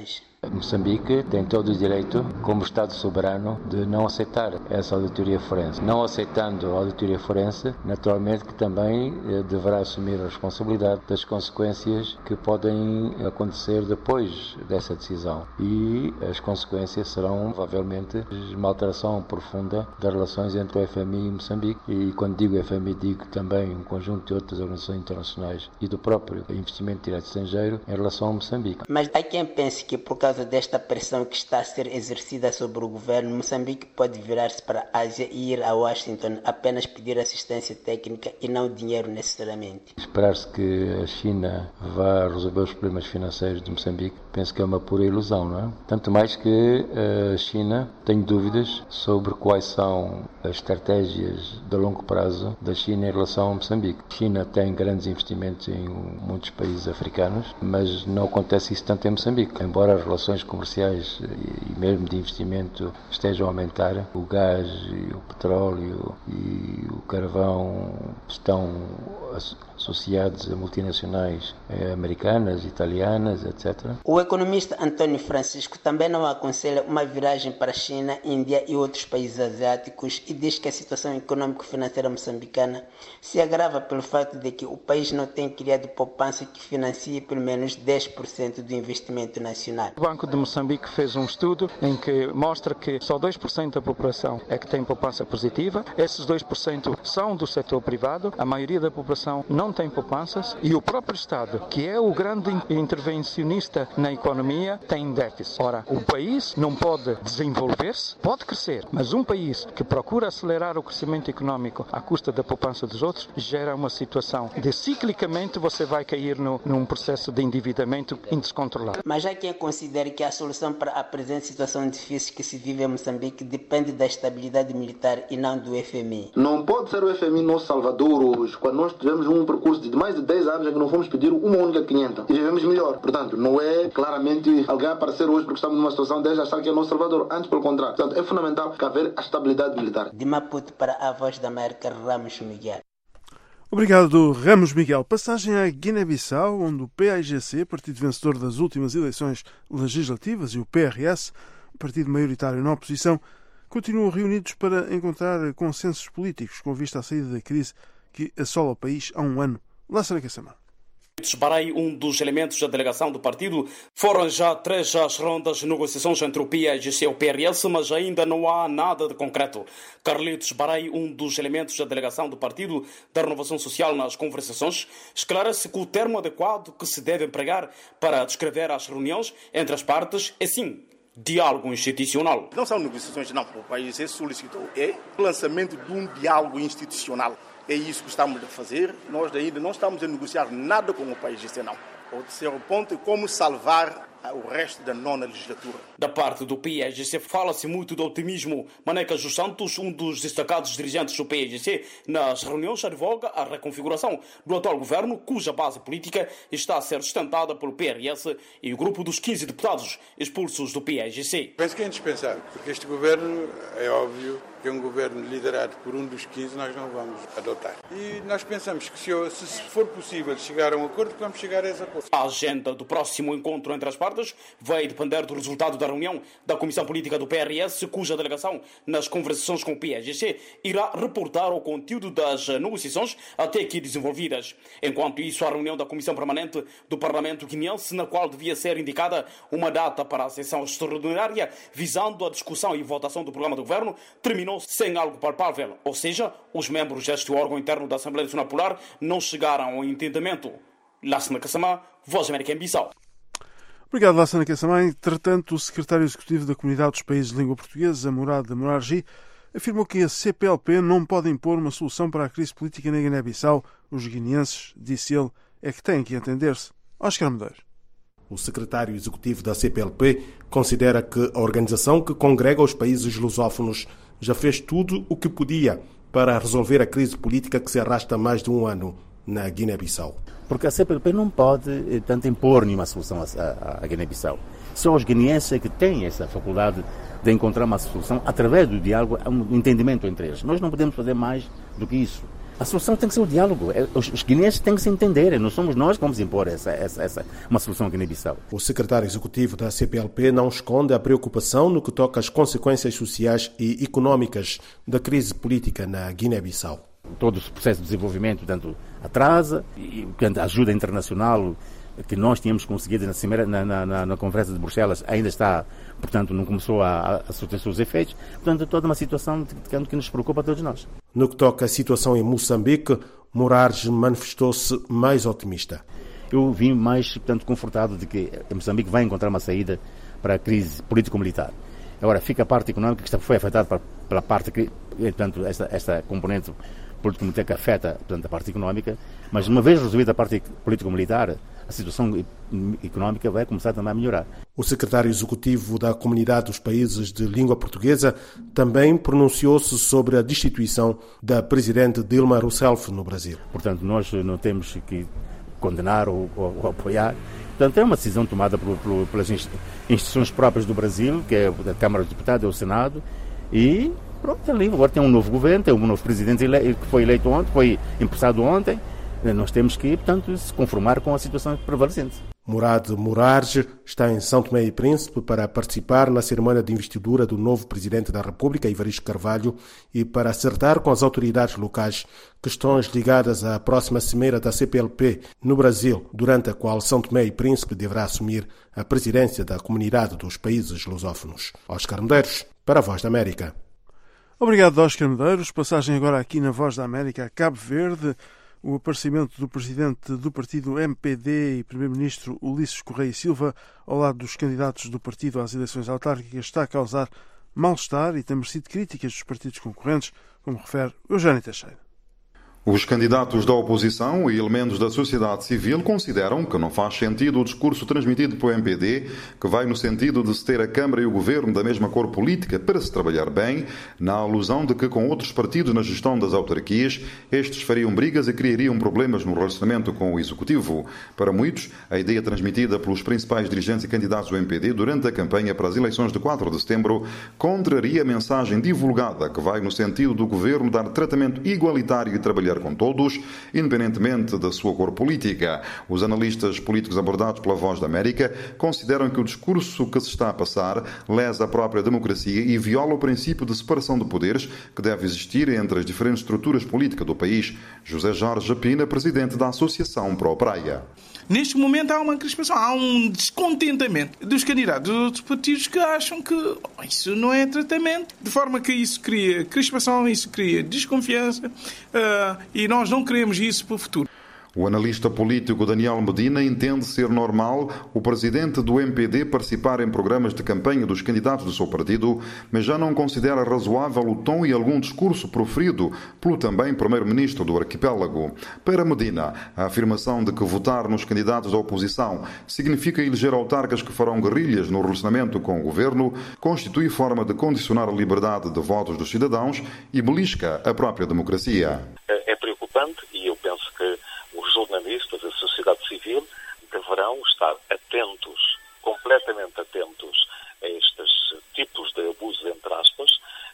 Moçambique tem todo o direito, como Estado soberano, de não aceitar essa auditoria forense. Não aceitando a auditoria forense, naturalmente que também deverá assumir a responsabilidade das consequências que podem acontecer depois dessa decisão. E as consequências serão, provavelmente, uma alteração profunda das relações entre o FMI e Moçambique. E quando digo FMI, digo também um conjunto de outras organizações internacionais e do próprio investimento direto estrangeiro em relação a Moçambique. Mas há quem pense que por causa desta pressão que está a ser exercida sobre o governo, Moçambique pode virar-se para a Ásia e ir a Washington apenas pedir assistência técnica e não dinheiro necessariamente. Esperar-se que a China vá resolver os problemas financeiros de Moçambique, penso que é uma pura ilusão, não é? Tanto mais que a China tem dúvidas sobre quais são as estratégias de longo prazo da China em relação a Moçambique. A China tem grandes investimentos em muitos países africanos, mas não acontece isso tanto em Moçambique. Embora as relações comerciais e mesmo de investimento estejam a aumentar, o gás, o petróleo e o carvão estão associados a multinacionais americanas, italianas, etc. O economista António Francisco também não aconselha uma viragem para a China, Índia e outros países asiáticos e diz que a situação econômico-financeira moçambicana se agrava pelo fato de que o país não tem criado poupança que financie pelo menos 10% do investimento nacional. O Banco de Moçambique fez um estudo em que mostra que só 2% da população é que tem poupança positiva. Esses 2% são do setor privado, a maioria da população não tem poupanças e o próprio Estado, que é o grande intervencionista na economia, tem déficit. Ora, o país não pode desenvolver-se, pode crescer, mas um país que procura acelerar o crescimento econômico à custa da poupança dos outros gera uma situação de ciclicamente você vai cair num processo de endividamento descontrolado. Mas há quem considere que a solução para a presente situação difícil que se vive em Moçambique depende da estabilidade militar e não do FMI. Não pode ser o FMI nosso salvador hoje, quando nós tivemos um percurso de mais de 10 anos em que não fomos pedir uma única 500 e vivemos melhor. Portanto, não é claramente alguém aparecer hoje porque estamos numa situação de achar que é nosso salvador. Antes, pelo contrário. Portanto, é fundamental que haver a estabilidade militar. De Maputo para a Voz da América, Ramos Miguel. Obrigado, Ramos Miguel. Passagem à Guiné-Bissau, onde o PAIGC, partido vencedor das últimas eleições legislativas, e o PRS, partido maioritário na oposição, continuam reunidos para encontrar consensos políticos com vista à saída da crise que assola o país há um ano. Lássana Kassamã. Barei, um dos elementos da delegação do partido, foram já 3 as rondas de negociações entre o PAIGC e o PRS, mas ainda não há nada de concreto. Carlitos Barei, um dos elementos da delegação do partido da Renovação Social nas conversações, esclarece que o termo adequado que se deve empregar para descrever as reuniões entre as partes é sim diálogo institucional. Não são negociações, não. O PAIGC solicitou o lançamento de um diálogo institucional. É isso que estamos a fazer. Nós ainda não estamos a negociar nada com o PAIGC, não. O terceiro ponto é como salvar o resto da nona legislatura. Da parte do PAIGC fala-se muito de otimismo. Maneca Dos Santos, um dos destacados dirigentes do PAIGC, nas reuniões advoga a reconfiguração do atual governo, cuja base política está a ser sustentada pelo PRS e o grupo dos 15 deputados expulsos do PAIGC. Penso que é indispensável, porque este governo, é óbvio, que é um governo liderado por um dos 15, nós não vamos adotar. E nós pensamos que se for possível chegar a um acordo, vamos chegar a esse acordo. A agenda do próximo encontro entre as partes vai depender do resultado da reunião da Comissão Política do PRS, cuja delegação, nas conversações com o PAIGC, irá reportar o conteúdo das negociações até aqui desenvolvidas. Enquanto isso, a reunião da Comissão Permanente do Parlamento guineense, na qual devia ser indicada uma data para a sessão extraordinária, visando a discussão e votação do programa do governo, terminou sem algo palpável. Ou seja, os membros deste órgão interno da Assembleia Nacional Popular não chegaram ao entendimento. Lássana Kassamã, Voz da América em Bissau. Obrigado, Lássana Kassamã. Entretanto, o secretário executivo da Comunidade dos Países de Língua Portuguesa, Morad Morarji, afirmou que a CPLP não pode impor uma solução para a crise política na Guiné-Bissau. Os guineenses, disse ele, é que têm que entender-se. Oscar Medeiros. O secretário executivo da CPLP considera que a organização que congrega os países lusófonos já fez tudo o que podia para resolver a crise política que se arrasta há mais de um ano na Guiné-Bissau. Porque a CPLP não pode tanto impor nenhuma solução à Guiné-Bissau. São os guineenses que têm essa faculdade de encontrar uma solução através do diálogo, um entendimento entre eles. Nós não podemos fazer mais do que isso. A solução tem que ser o diálogo. Os guineenses têm que se entenderem. Não somos nós que vamos impor uma solução à Guiné-Bissau. O secretário executivo da CPLP não esconde a preocupação no que toca às consequências sociais e económicas da crise política na Guiné-Bissau. Todo o processo de desenvolvimento, portanto, atrasa, e a ajuda internacional que nós tínhamos conseguido na Conferência de Bruxelas ainda está, portanto, não começou a surtir seus efeitos. Portanto, toda uma situação que nos preocupa a todos nós. No que toca à situação em Moçambique, Moraes manifestou-se mais otimista. Eu vim mais, portanto, confortado de que Moçambique vai encontrar uma saída para a crise político-militar. Agora, fica a parte económica que foi afetada pela parte, portanto, esta componente político-militar que afeta, portanto, a parte económica, mas uma vez resolvida a parte político-militar, a situação económica vai começar também a melhorar. O secretário executivo da Comunidade dos Países de Língua Portuguesa também pronunciou-se sobre a destituição da presidente Dilma Rousseff no Brasil. Portanto, nós não temos que condenar ou apoiar. Portanto, é uma decisão tomada pelas instituições próprias do Brasil, que é a Câmara dos Deputados e o Senado, e pronto, ali agora tem um novo governo, tem um novo presidente que foi eleito ontem, foi empossado ontem. Nós temos que, portanto, se conformar com a situação prevalecente. Murad Moraes está em São Tomé e Príncipe para participar na cerimônia de investidura do novo Presidente da República, Evaristo Carvalho, e para acertar com as autoridades locais questões ligadas à próxima cimeira da CPLP no Brasil, durante a qual São Tomé e Príncipe deverá assumir a presidência da Comunidade dos Países Lusófonos. Oscar Medeiros, para a Voz da América. Obrigado, Oscar Medeiros. Passagem agora aqui na Voz da América a Cabo Verde. O aparecimento do presidente do partido MPD e primeiro-ministro Ulisses Correia e Silva ao lado dos candidatos do partido às eleições autárquicas está a causar mal-estar e tem merecido críticas dos partidos concorrentes, como refere Eugênio Teixeira. Os candidatos da oposição e elementos da sociedade civil consideram que não faz sentido o discurso transmitido pelo MPD, que vai no sentido de se ter a Câmara e o Governo da mesma cor política para se trabalhar bem, na alusão de que com outros partidos na gestão das autarquias, estes fariam brigas e criariam problemas no relacionamento com o Executivo. Para muitos, a ideia transmitida pelos principais dirigentes e candidatos do MPD durante a campanha para as eleições de 4 de setembro contraria a mensagem divulgada que vai no sentido do Governo dar tratamento igualitário e trabalhar com todos, independentemente da sua cor política. Os analistas políticos abordados pela Voz da América consideram que o discurso que se está a passar lesa a própria democracia e viola o princípio de separação de poderes que deve existir entre as diferentes estruturas políticas do país. José Jorge Pina, presidente da Associação Pro Praia. Neste momento há uma crispação, há um descontentamento dos candidatos dos outros partidos que acham que isso não é tratamento, de forma que isso cria crispação, isso cria desconfiança e nós não queremos isso para o futuro. O analista político Daniel Medina entende ser normal o presidente do MPD participar em programas de campanha dos candidatos do seu partido, mas já não considera razoável o tom e algum discurso proferido pelo também primeiro-ministro do arquipélago. Para Medina, a afirmação de que votar nos candidatos da oposição significa eleger autarcas que farão guerrilhas no relacionamento com o governo constitui forma de condicionar a liberdade de votos dos cidadãos e belisca a própria democracia. É preocupante e eu penso que os jornalistas, a sociedade civil, deverão estar atentos, completamente atentos a estes tipos de abusos, entre aspas,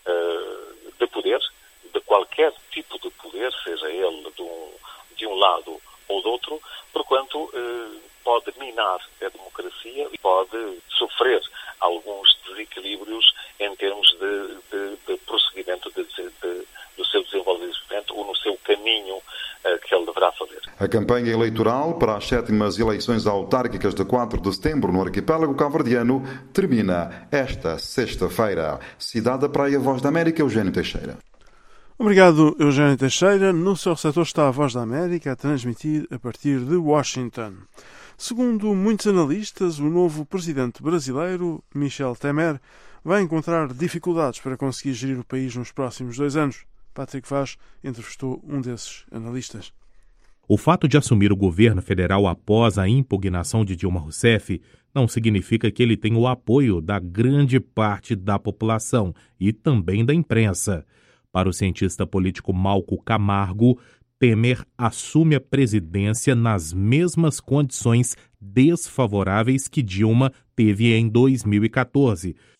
de poder, de qualquer tipo de poder, seja ele de um lado ou do outro, porquanto pode minar a democracia e pode sofrer alguns desequilíbrios em termos de prosseguimento do seu desenvolvimento ou no seu caminho que ele deverá fazer. A campanha eleitoral para as 7ª eleições autárquicas de 4 de setembro no arquipélago cabo-verdiano termina esta sexta-feira. Cidade da Praia, Voz da América, Eugênio Teixeira. Obrigado, Eugênio Teixeira. No seu receptor está a Voz da América a transmitir a partir de Washington. Segundo muitos analistas, o novo presidente brasileiro, Michel Temer, vai encontrar dificuldades para conseguir gerir o país nos próximos 2 anos. Patrick Vaz entrevistou um desses analistas. O fato de assumir o governo federal após a impugnação de Dilma Rousseff não significa que ele tenha o apoio da grande parte da população e também da imprensa. Para o cientista político Malco Camargo, Temer assume a presidência nas mesmas condições desfavoráveis que Dilma teve em 2014,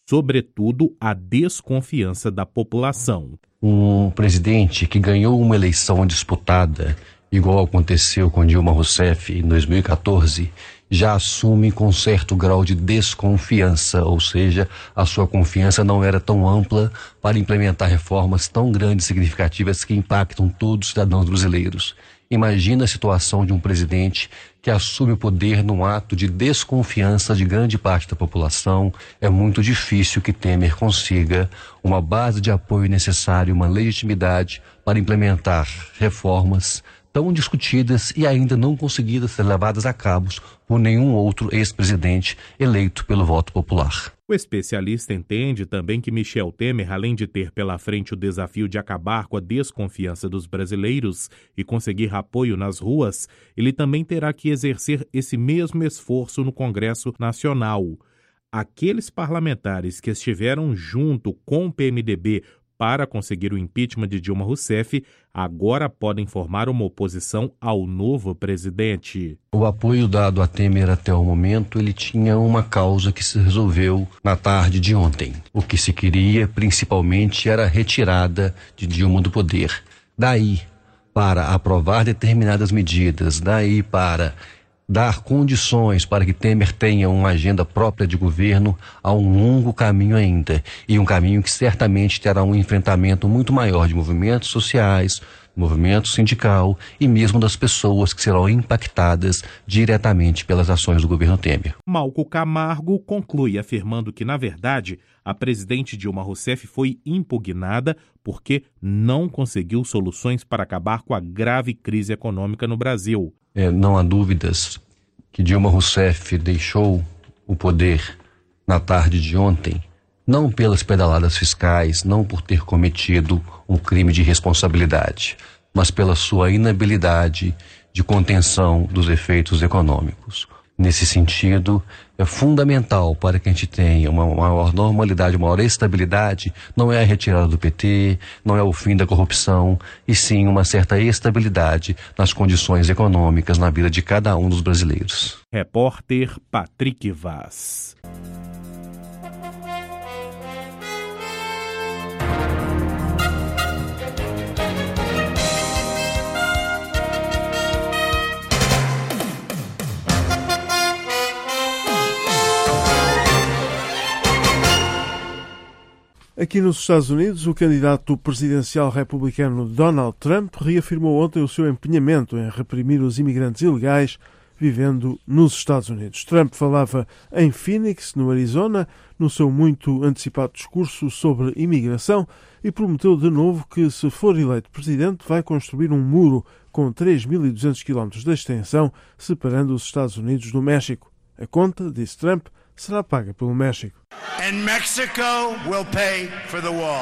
sobretudo a desconfiança da população. Um presidente que ganhou uma eleição disputada, igual aconteceu com Dilma Rousseff em 2014, já assume com certo grau de desconfiança, ou seja, a sua confiança não era tão ampla para implementar reformas tão grandes e significativas que impactam todos os cidadãos brasileiros. Imagina a situação de um presidente que assume o poder num ato de desconfiança de grande parte da população. É muito difícil que Temer consiga uma base de apoio necessária, uma legitimidade para implementar reformas tão discutidas e ainda não conseguidas ser levadas a cabo por nenhum outro ex-presidente eleito pelo voto popular. O especialista entende também que Michel Temer, além de ter pela frente o desafio de acabar com a desconfiança dos brasileiros e conseguir apoio nas ruas, ele também terá que exercer esse mesmo esforço no Congresso Nacional. Aqueles parlamentares que estiveram junto com o PMDB para conseguir o impeachment de Dilma Rousseff, agora podem formar uma oposição ao novo presidente. O apoio dado a Temer até o momento, ele tinha uma causa que se resolveu na tarde de ontem. O que se queria, principalmente, era a retirada de Dilma do poder. Daí, para aprovar determinadas medidas, daí para dar condições para que Temer tenha uma agenda própria de governo, há um longo caminho ainda, e um caminho que certamente terá um enfrentamento muito maior de movimentos sociais, movimento sindical e mesmo das pessoas que serão impactadas diretamente pelas ações do governo Temer. Malco Camargo conclui afirmando que, na verdade, a presidente Dilma Rousseff foi impugnada porque não conseguiu soluções para acabar com a grave crise econômica no Brasil. Não há dúvidas que Dilma Rousseff deixou o poder na tarde de ontem, não pelas pedaladas fiscais, não por ter cometido um crime de responsabilidade, mas pela sua inabilidade de contenção dos efeitos econômicos. Nesse sentido, é fundamental para que a gente tenha uma maior normalidade, uma maior estabilidade, não é a retirada do PT, não é o fim da corrupção, e sim uma certa estabilidade nas condições econômicas na vida de cada um dos brasileiros. Repórter Patrick Vaz. Aqui nos Estados Unidos, o candidato presidencial republicano Donald Trump reafirmou ontem o seu empenhamento em reprimir os imigrantes ilegais vivendo nos Estados Unidos. Trump falava em Phoenix, no Arizona, no seu muito antecipado discurso sobre imigração e prometeu de novo que, se for eleito presidente, vai construir um muro com 3.200 km de extensão separando os Estados Unidos do México. A conta, disse Trump, será paga pelo México. And Mexico will pay for the wall.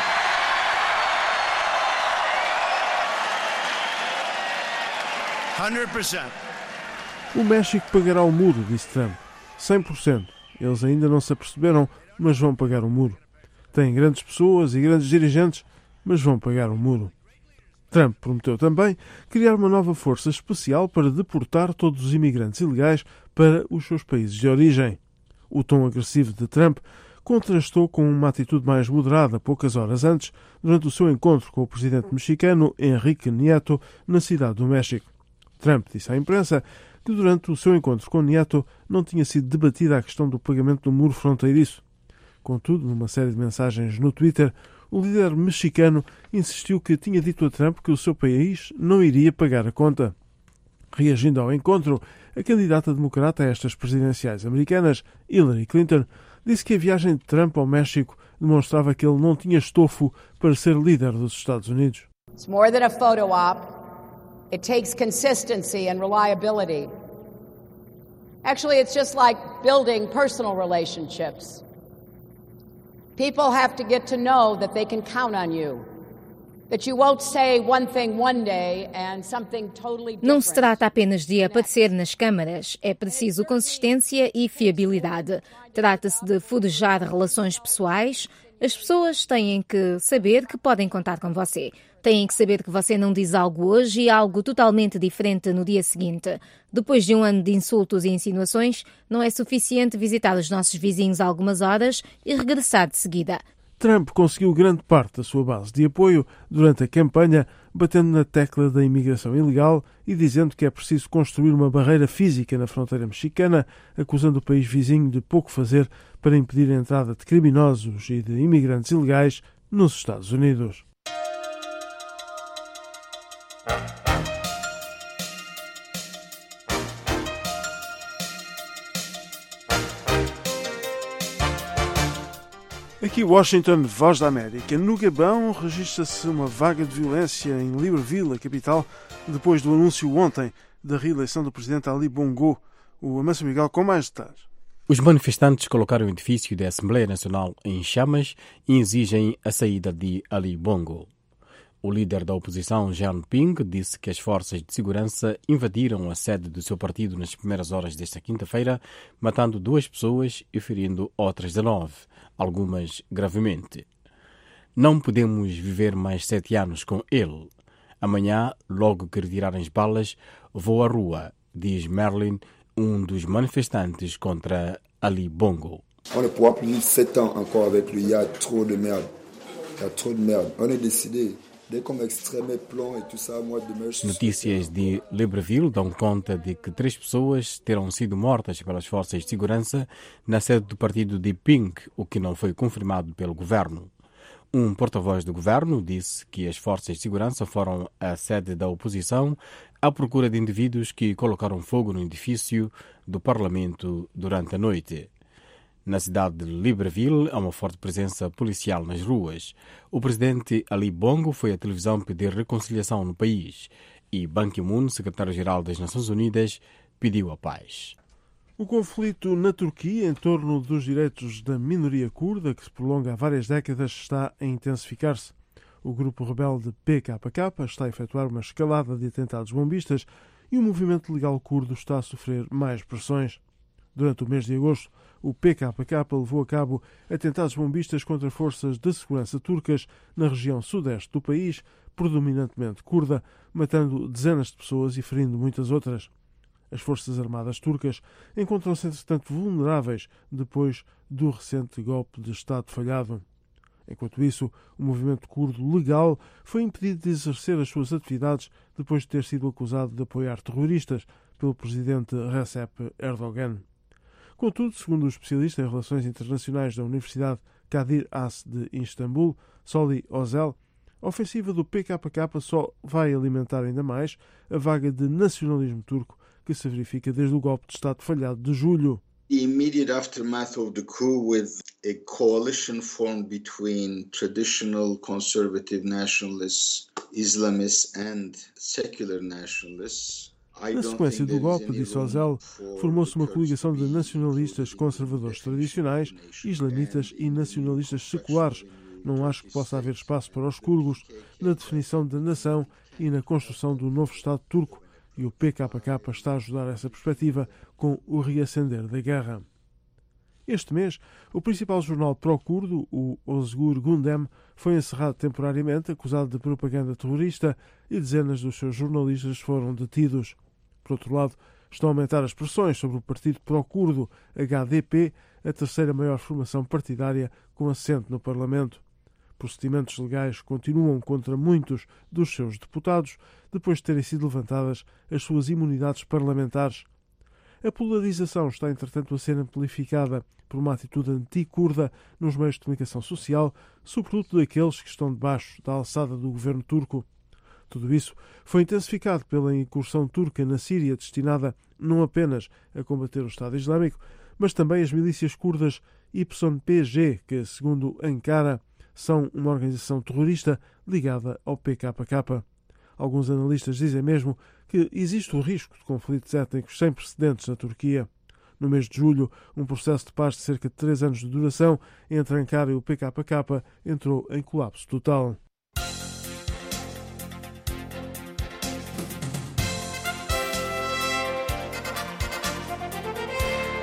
100%. O México pagará o muro, disse Trump. 100%. Eles ainda não se aperceberam, mas vão pagar o muro. Têm grandes pessoas e grandes dirigentes, mas vão pagar o muro. Trump prometeu também criar uma nova força especial para deportar todos os imigrantes ilegais para os seus países de origem. O tom agressivo de Trump contrastou com uma atitude mais moderada poucas horas antes, durante o seu encontro com o presidente mexicano Enrique Nieto na cidade do México. Trump disse à imprensa que durante o seu encontro com Nieto não tinha sido debatida a questão do pagamento do muro fronteiriço. Contudo, numa série de mensagens no Twitter, o líder mexicano insistiu que tinha dito a Trump que o seu país não iria pagar a conta. Reagindo ao encontro, a candidata democrata a estas presidenciais americanas, Hillary Clinton, disse que a viagem de Trump ao México demonstrava que ele não tinha estofo para ser líder dos Estados Unidos. It's more than a photo op. It takes consistency and reliability. Actually, it's just like building personal relationships. People have to get to know that they can count on you. Não se trata apenas de aparecer nas câmaras, é preciso consistência e fiabilidade. Trata-se de forjar relações pessoais. As pessoas têm que saber que podem contar com você. Têm que saber que você não diz algo hoje e algo totalmente diferente no dia seguinte. Depois de um ano de insultos e insinuações, não é suficiente visitar os nossos vizinhos algumas horas e regressar de seguida. Trump conseguiu grande parte da sua base de apoio durante a campanha, batendo na tecla da imigração ilegal e dizendo que é preciso construir uma barreira física na fronteira mexicana, acusando o país vizinho de pouco fazer para impedir a entrada de criminosos e de imigrantes ilegais nos Estados Unidos. Aqui Washington, Voz da América. No Gabão registra-se uma vaga de violência em Libreville, a capital, depois do anúncio ontem da reeleição do presidente Ali Bongo. O Amancio Miguel com mais detalhes. Os manifestantes colocaram o edifício da Assembleia Nacional em chamas e exigem a saída de Ali Bongo. O líder da oposição, Jean Ping, disse que as forças de segurança invadiram a sede do seu partido nas primeiras horas desta quinta-feira, matando 2 pessoas e ferindo outras 19, algumas gravemente. Não podemos viver mais 7 anos com ele. Amanhã, logo que retirarem as balas, vou à rua, diz Merlin, um dos manifestantes contra Ali Bongo. On ne pourra plus vivre 7 ans encore avec lui. Il y a trop de merde. Il y a trop de merde. On est décidé. Notícias de Libreville dão conta de que 3 pessoas terão sido mortas pelas forças de segurança na sede do partido de Ping, o que não foi confirmado pelo governo. Um porta-voz do governo disse que as forças de segurança foram à sede da oposição à procura de indivíduos que colocaram fogo no edifício do Parlamento durante a noite. Na cidade de Libreville, há uma forte presença policial nas ruas. O presidente Ali Bongo foi à televisão pedir reconciliação no país e Ban Ki-moon, secretário-geral das Nações Unidas, pediu a paz. O conflito na Turquia em torno dos direitos da minoria curda, que se prolonga há várias décadas, está a intensificar-se. O grupo rebelde PKK está a efetuar uma escalada de atentados bombistas e o movimento legal curdo está a sofrer mais pressões. Durante o mês de agosto, o PKK levou a cabo atentados bombistas contra forças de segurança turcas na região sudeste do país, predominantemente curda, matando dezenas de pessoas e ferindo muitas outras. As forças armadas turcas encontram-se, entretanto, vulneráveis depois do recente golpe de Estado falhado. Enquanto isso, o movimento curdo legal foi impedido de exercer as suas atividades depois de ter sido acusado de apoiar terroristas pelo presidente Recep Erdogan. Contudo, segundo o especialista em relações internacionais da Universidade Kadir Has de Istambul, Soli Özel, a ofensiva do PKK só vai alimentar ainda mais a vaga de nacionalismo turco que se verifica desde o golpe de Estado falhado de julho. The immediate aftermath of the coup, with a coalition formed between traditional conservative nationalists, Islamists and secular nationalists. Na sequência do golpe, disse Özel, formou-se uma coligação de nacionalistas conservadores tradicionais, islamitas e nacionalistas seculares. Não acho que possa haver espaço para os curdos na definição da nação e na construção do novo Estado turco, e o PKK está a ajudar essa perspectiva com o reacender da guerra. Este mês, o principal jornal pró-curdo, o Özgür Gündem, foi encerrado temporariamente, acusado de propaganda terrorista, e dezenas dos seus jornalistas foram detidos. Por outro lado, estão a aumentar as pressões sobre o partido pró-curdo HDP, a terceira maior formação partidária com assento no Parlamento. Procedimentos legais continuam contra muitos dos seus deputados, depois de terem sido levantadas as suas imunidades parlamentares. A polarização está, entretanto, a ser amplificada por uma atitude anti-curda nos meios de comunicação social, sobretudo daqueles que estão debaixo da alçada do governo turco. Tudo isso foi intensificado pela incursão turca na Síria, destinada não apenas a combater o Estado Islâmico, mas também as milícias curdas YPG, que, segundo Ankara, são uma organização terrorista ligada ao PKK. Alguns analistas dizem mesmo que existe o risco de conflitos étnicos sem precedentes na Turquia. No mês de julho, um processo de paz de cerca de 3 anos de duração entre Ankara e o PKK entrou em colapso total.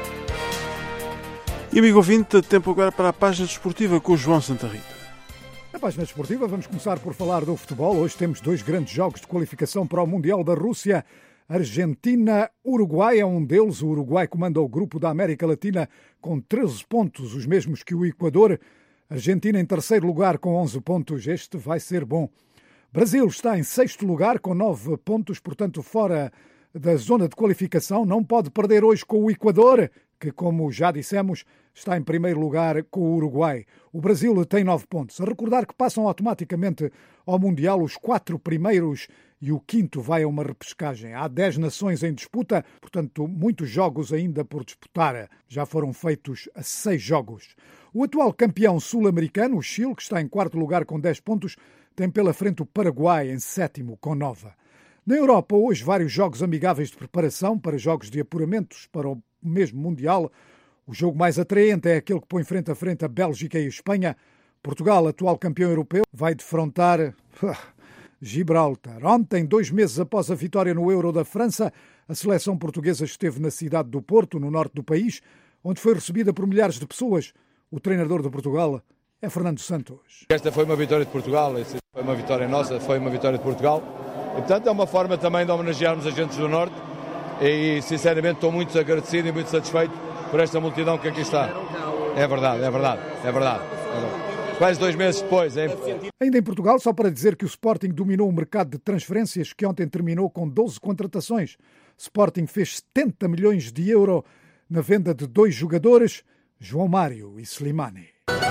E amigo ouvinte, tempo agora para a página desportiva com o João Santa Rita. Na página desportiva vamos começar por falar do futebol. Hoje temos 2 grandes jogos de qualificação para o Mundial da Rússia. Argentina-Uruguai é um deles. O Uruguai comanda o grupo da América Latina com 13 pontos, os mesmos que o Equador. Argentina em terceiro lugar com 11 pontos. Este vai ser bom. Brasil está em sexto lugar com 9 pontos, portanto fora da zona de qualificação. Não pode perder hoje com o Equador, que, como já dissemos, está em primeiro lugar com o Uruguai. O Brasil tem 9 pontos. A recordar que passam automaticamente ao Mundial os 4 primeiros e o 5º vai a uma repescagem. Há 10 nações em disputa, portanto, muitos jogos ainda por disputar. Já foram feitos 6 jogos. O atual campeão sul-americano, o Chile, que está em quarto lugar com 10 pontos, tem pela frente o Paraguai em sétimo com 9. Na Europa, hoje, vários jogos amigáveis de preparação para jogos de apuramentos para o mesmo Mundial. O jogo mais atraente é aquele que põe frente a frente a Bélgica e a Espanha. Portugal, atual campeão europeu, vai defrontar Gibraltar. Ontem, 2 meses após a vitória no Euro da França, a seleção portuguesa esteve na cidade do Porto, no norte do país, onde foi recebida por milhares de pessoas. O treinador de Portugal é Fernando Santos. Esta foi uma vitória de Portugal, foi uma vitória nossa, foi uma vitória de Portugal. E, portanto, é uma forma também de homenagearmos a gente do Norte e, sinceramente, estou muito agradecido e muito satisfeito por esta multidão que aqui está. É verdade. Quase 2 meses depois. Ainda em Portugal, só para dizer que o Sporting dominou o mercado de transferências, que ontem terminou com 12 contratações. Sporting fez 70 milhões de euro na venda de 2 jogadores, João Mário e Slimani.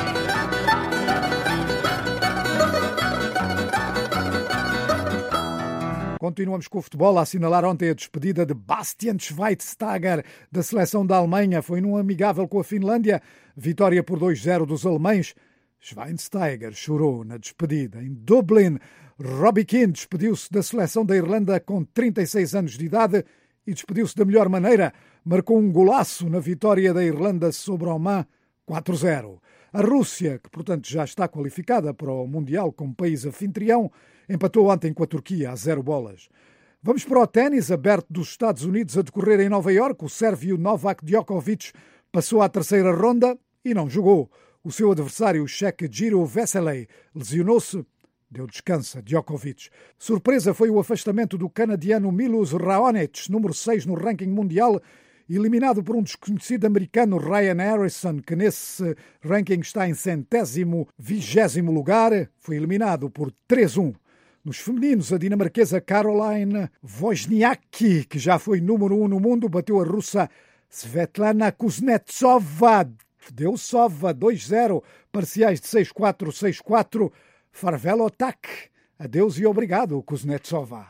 Continuamos com o futebol, a assinalar ontem a despedida de Bastian Schweinsteiger da seleção da Alemanha. Foi num amigável com a Finlândia, vitória por 2-0 dos alemães. Schweinsteiger chorou na despedida. Em Dublin, Robbie Keane despediu-se da seleção da Irlanda com 36 anos de idade e despediu-se da melhor maneira. Marcou um golaço na vitória da Irlanda sobre Oman, 4-0. A Rússia, que portanto já está qualificada para o Mundial como país anfitrião, empatou ontem com a Turquia a 0 bolas. Vamos para o ténis aberto dos Estados Unidos a decorrer em Nova Iorque. O sérvio Novak Djokovic passou à terceira ronda e não jogou. O seu adversário, o cheque Giro Vesely, lesionou-se. Deu descanso a Djokovic. Surpresa foi o afastamento do canadiano Milos Raonic, número 6 no ranking mundial, eliminado por um desconhecido americano, Ryan Harrison, que nesse ranking está em 120º lugar. Foi eliminado por 3-1. Nos femininos, a dinamarquesa Caroline Wozniacki, que já foi número 1 no mundo, bateu a russa Svetlana Kuznetsova. Deu sova 2-0, parciais de 6-4, 6-4. Farvel Otak. Adeus e obrigado, Kuznetsova.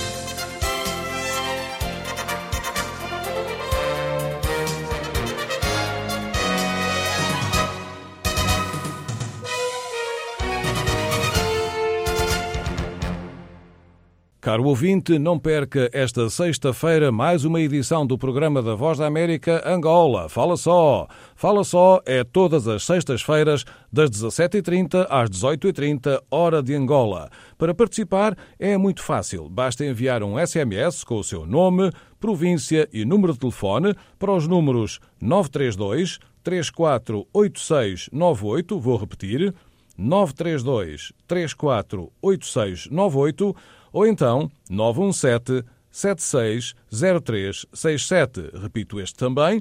Caro ouvinte, não perca esta sexta-feira mais uma edição do programa da Voz da América Angola. Fala só! Fala só é todas as sextas-feiras das 17h30 às 18h30, hora de Angola. Para participar é muito fácil. Basta enviar um SMS com o seu nome, província e número de telefone para os números 932 348698. Vou repetir, 932 348698. Ou então 917-760367. Repito este também,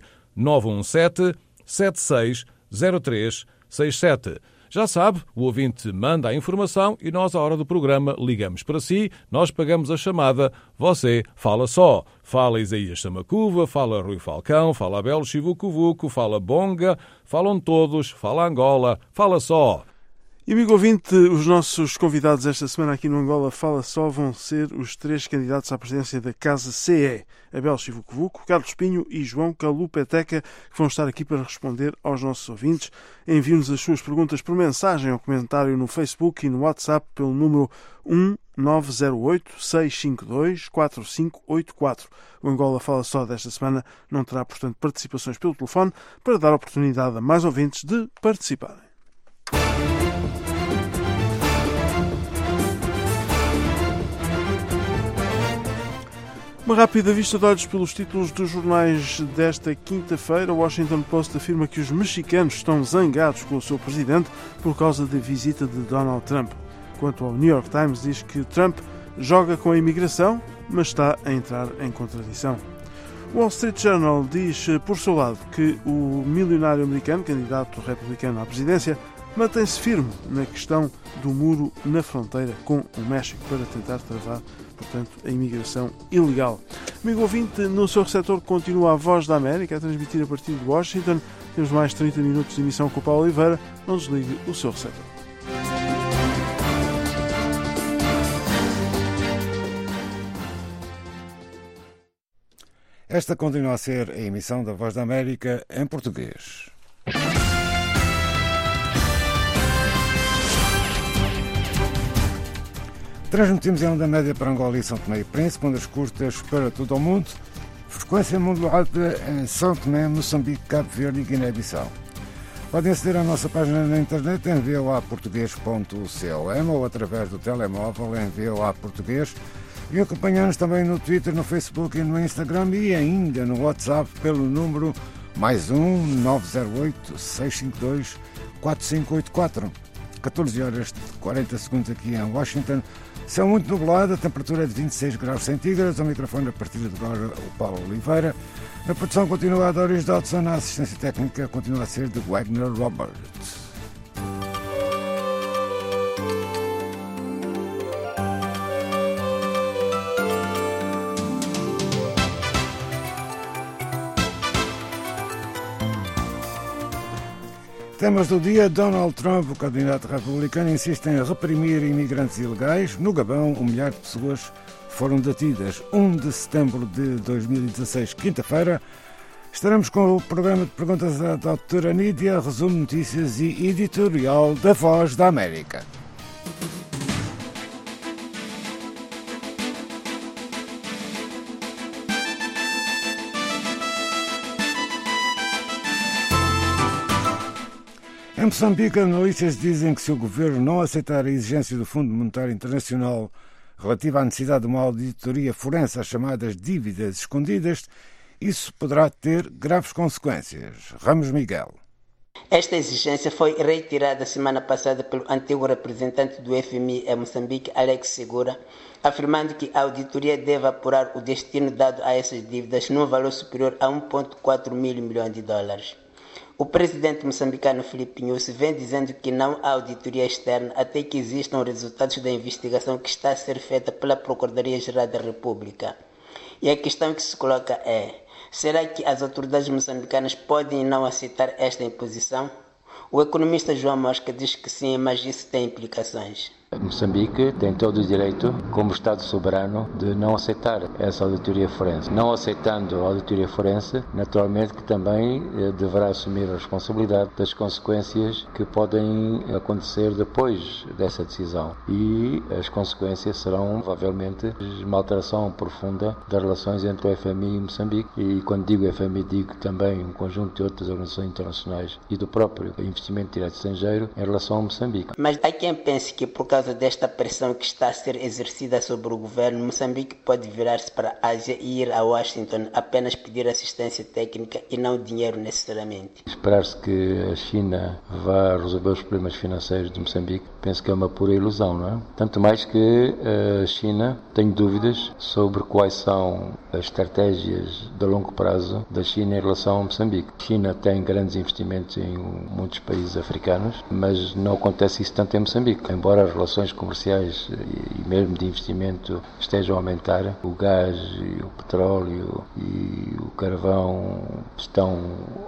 917-760367. Já sabe, o ouvinte manda a informação e nós, à hora do programa, ligamos para si, nós pagamos a chamada, você fala só. Fala Isaías Samacuva, fala Rui Falcão, fala Abel Chivucovuco, fala Bonga, falam todos, fala Angola, fala só. E, amigo ouvinte, os nossos convidados esta semana aqui no Angola Fala Só vão ser os 3 candidatos à presidência da Casa CE, Abel Chivucovuco, Carlos Pinho e João Calupeteca, que vão estar aqui para responder aos nossos ouvintes. Enviem-nos as suas perguntas por mensagem ou comentário no Facebook e no WhatsApp pelo número 1908-652-4584. O Angola Fala Só desta semana não terá, portanto, participações pelo telefone para dar oportunidade a mais ouvintes de participarem. Uma rápida vista de olhos pelos títulos dos jornais desta quinta-feira. O Washington Post afirma que os mexicanos estão zangados com o seu presidente por causa da visita de Donald Trump. Quanto ao New York Times, diz que Trump joga com a imigração, mas está a entrar em contradição. O Wall Street Journal diz, por seu lado, que o milionário americano, candidato republicano à presidência, mantém-se firme na questão do muro na fronteira com o México para tentar travar, portanto, a imigração ilegal. Amigo ouvinte, no seu receptor continua a Voz da América a transmitir a partir de Washington. Temos mais 30 minutos de emissão com o Paulo Oliveira. Não desligue o seu receptor. Esta continua a ser a emissão da Voz da América em português. Transmitimos em onda média para Angola e São Tomé e Príncipe, ondas curtas para todo o mundo, frequência modulada em São Tomé, Moçambique, Cabo Verde e Guiné-Bissau. Podem aceder à nossa página na internet em voaportugues.com ou através do telemóvel em VOA Português e acompanhar-nos também no Twitter, no Facebook e no Instagram e ainda no WhatsApp pelo número +1 908 652 4584. 14 horas e 40 segundos aqui em Washington. Céu muito nublado, a temperatura é de 26 graus centígrados. Ao microfone, a partir de agora, o Paulo Oliveira. A produção continua a Doris Dodson, a assistência técnica continua a ser de Wagner Roberts. Temas do dia: Donald Trump, o candidato republicano, insiste em reprimir imigrantes ilegais. No Gabão, 1 milhar de pessoas foram detidas. 1 de setembro de 2016, quinta-feira. Estaremos com o programa de perguntas da doutora Nídia, resumo notícias e editorial da Voz da América. Em Moçambique, analistas dizem que se o governo não aceitar a exigência do Fundo Monetário Internacional relativa à necessidade de uma auditoria forense às chamadas dívidas escondidas, isso poderá ter graves consequências. Ramos Miguel. Esta exigência foi reiterada semana passada pelo antigo representante do FMI em Moçambique, Alex Segura, afirmando que a auditoria deve apurar o destino dado a essas dívidas num valor superior a 1,4 mil milhões de dólares. O presidente moçambicano Filipe Nyusi vem dizendo que não há auditoria externa até que existam resultados da investigação que está a ser feita pela Procuradoria-Geral da República. E a questão que se coloca é: será que as autoridades moçambicanas podem não aceitar esta imposição? O economista João Mosca diz que sim, mas isso tem implicações. Moçambique tem todo o direito, como Estado soberano, de não aceitar essa auditoria forense. Não aceitando a auditoria forense, naturalmente que também deverá assumir a responsabilidade das consequências que podem acontecer depois dessa decisão. E as consequências serão, provavelmente, uma alteração profunda das relações entre o FMI e Moçambique. E quando digo FMI, digo também um conjunto de outras organizações internacionais e do próprio investimento direto estrangeiro em relação a Moçambique. Mas há quem pense que, por causa desta pressão que está a ser exercida sobre o governo, Moçambique pode virar-se para a Ásia e ir a Washington apenas pedir assistência técnica e não dinheiro necessariamente. Esperar-se que a China vá resolver os problemas financeiros de Moçambique, penso que é uma pura ilusão, não é? Tanto mais que a China tem dúvidas sobre quais são as estratégias de longo prazo da China em relação a Moçambique. A China tem grandes investimentos em muitos países africanos, mas não acontece isso tanto em Moçambique. Embora as relações comerciais e mesmo de investimento estejam a aumentar, o gás e o petróleo e o carvão estão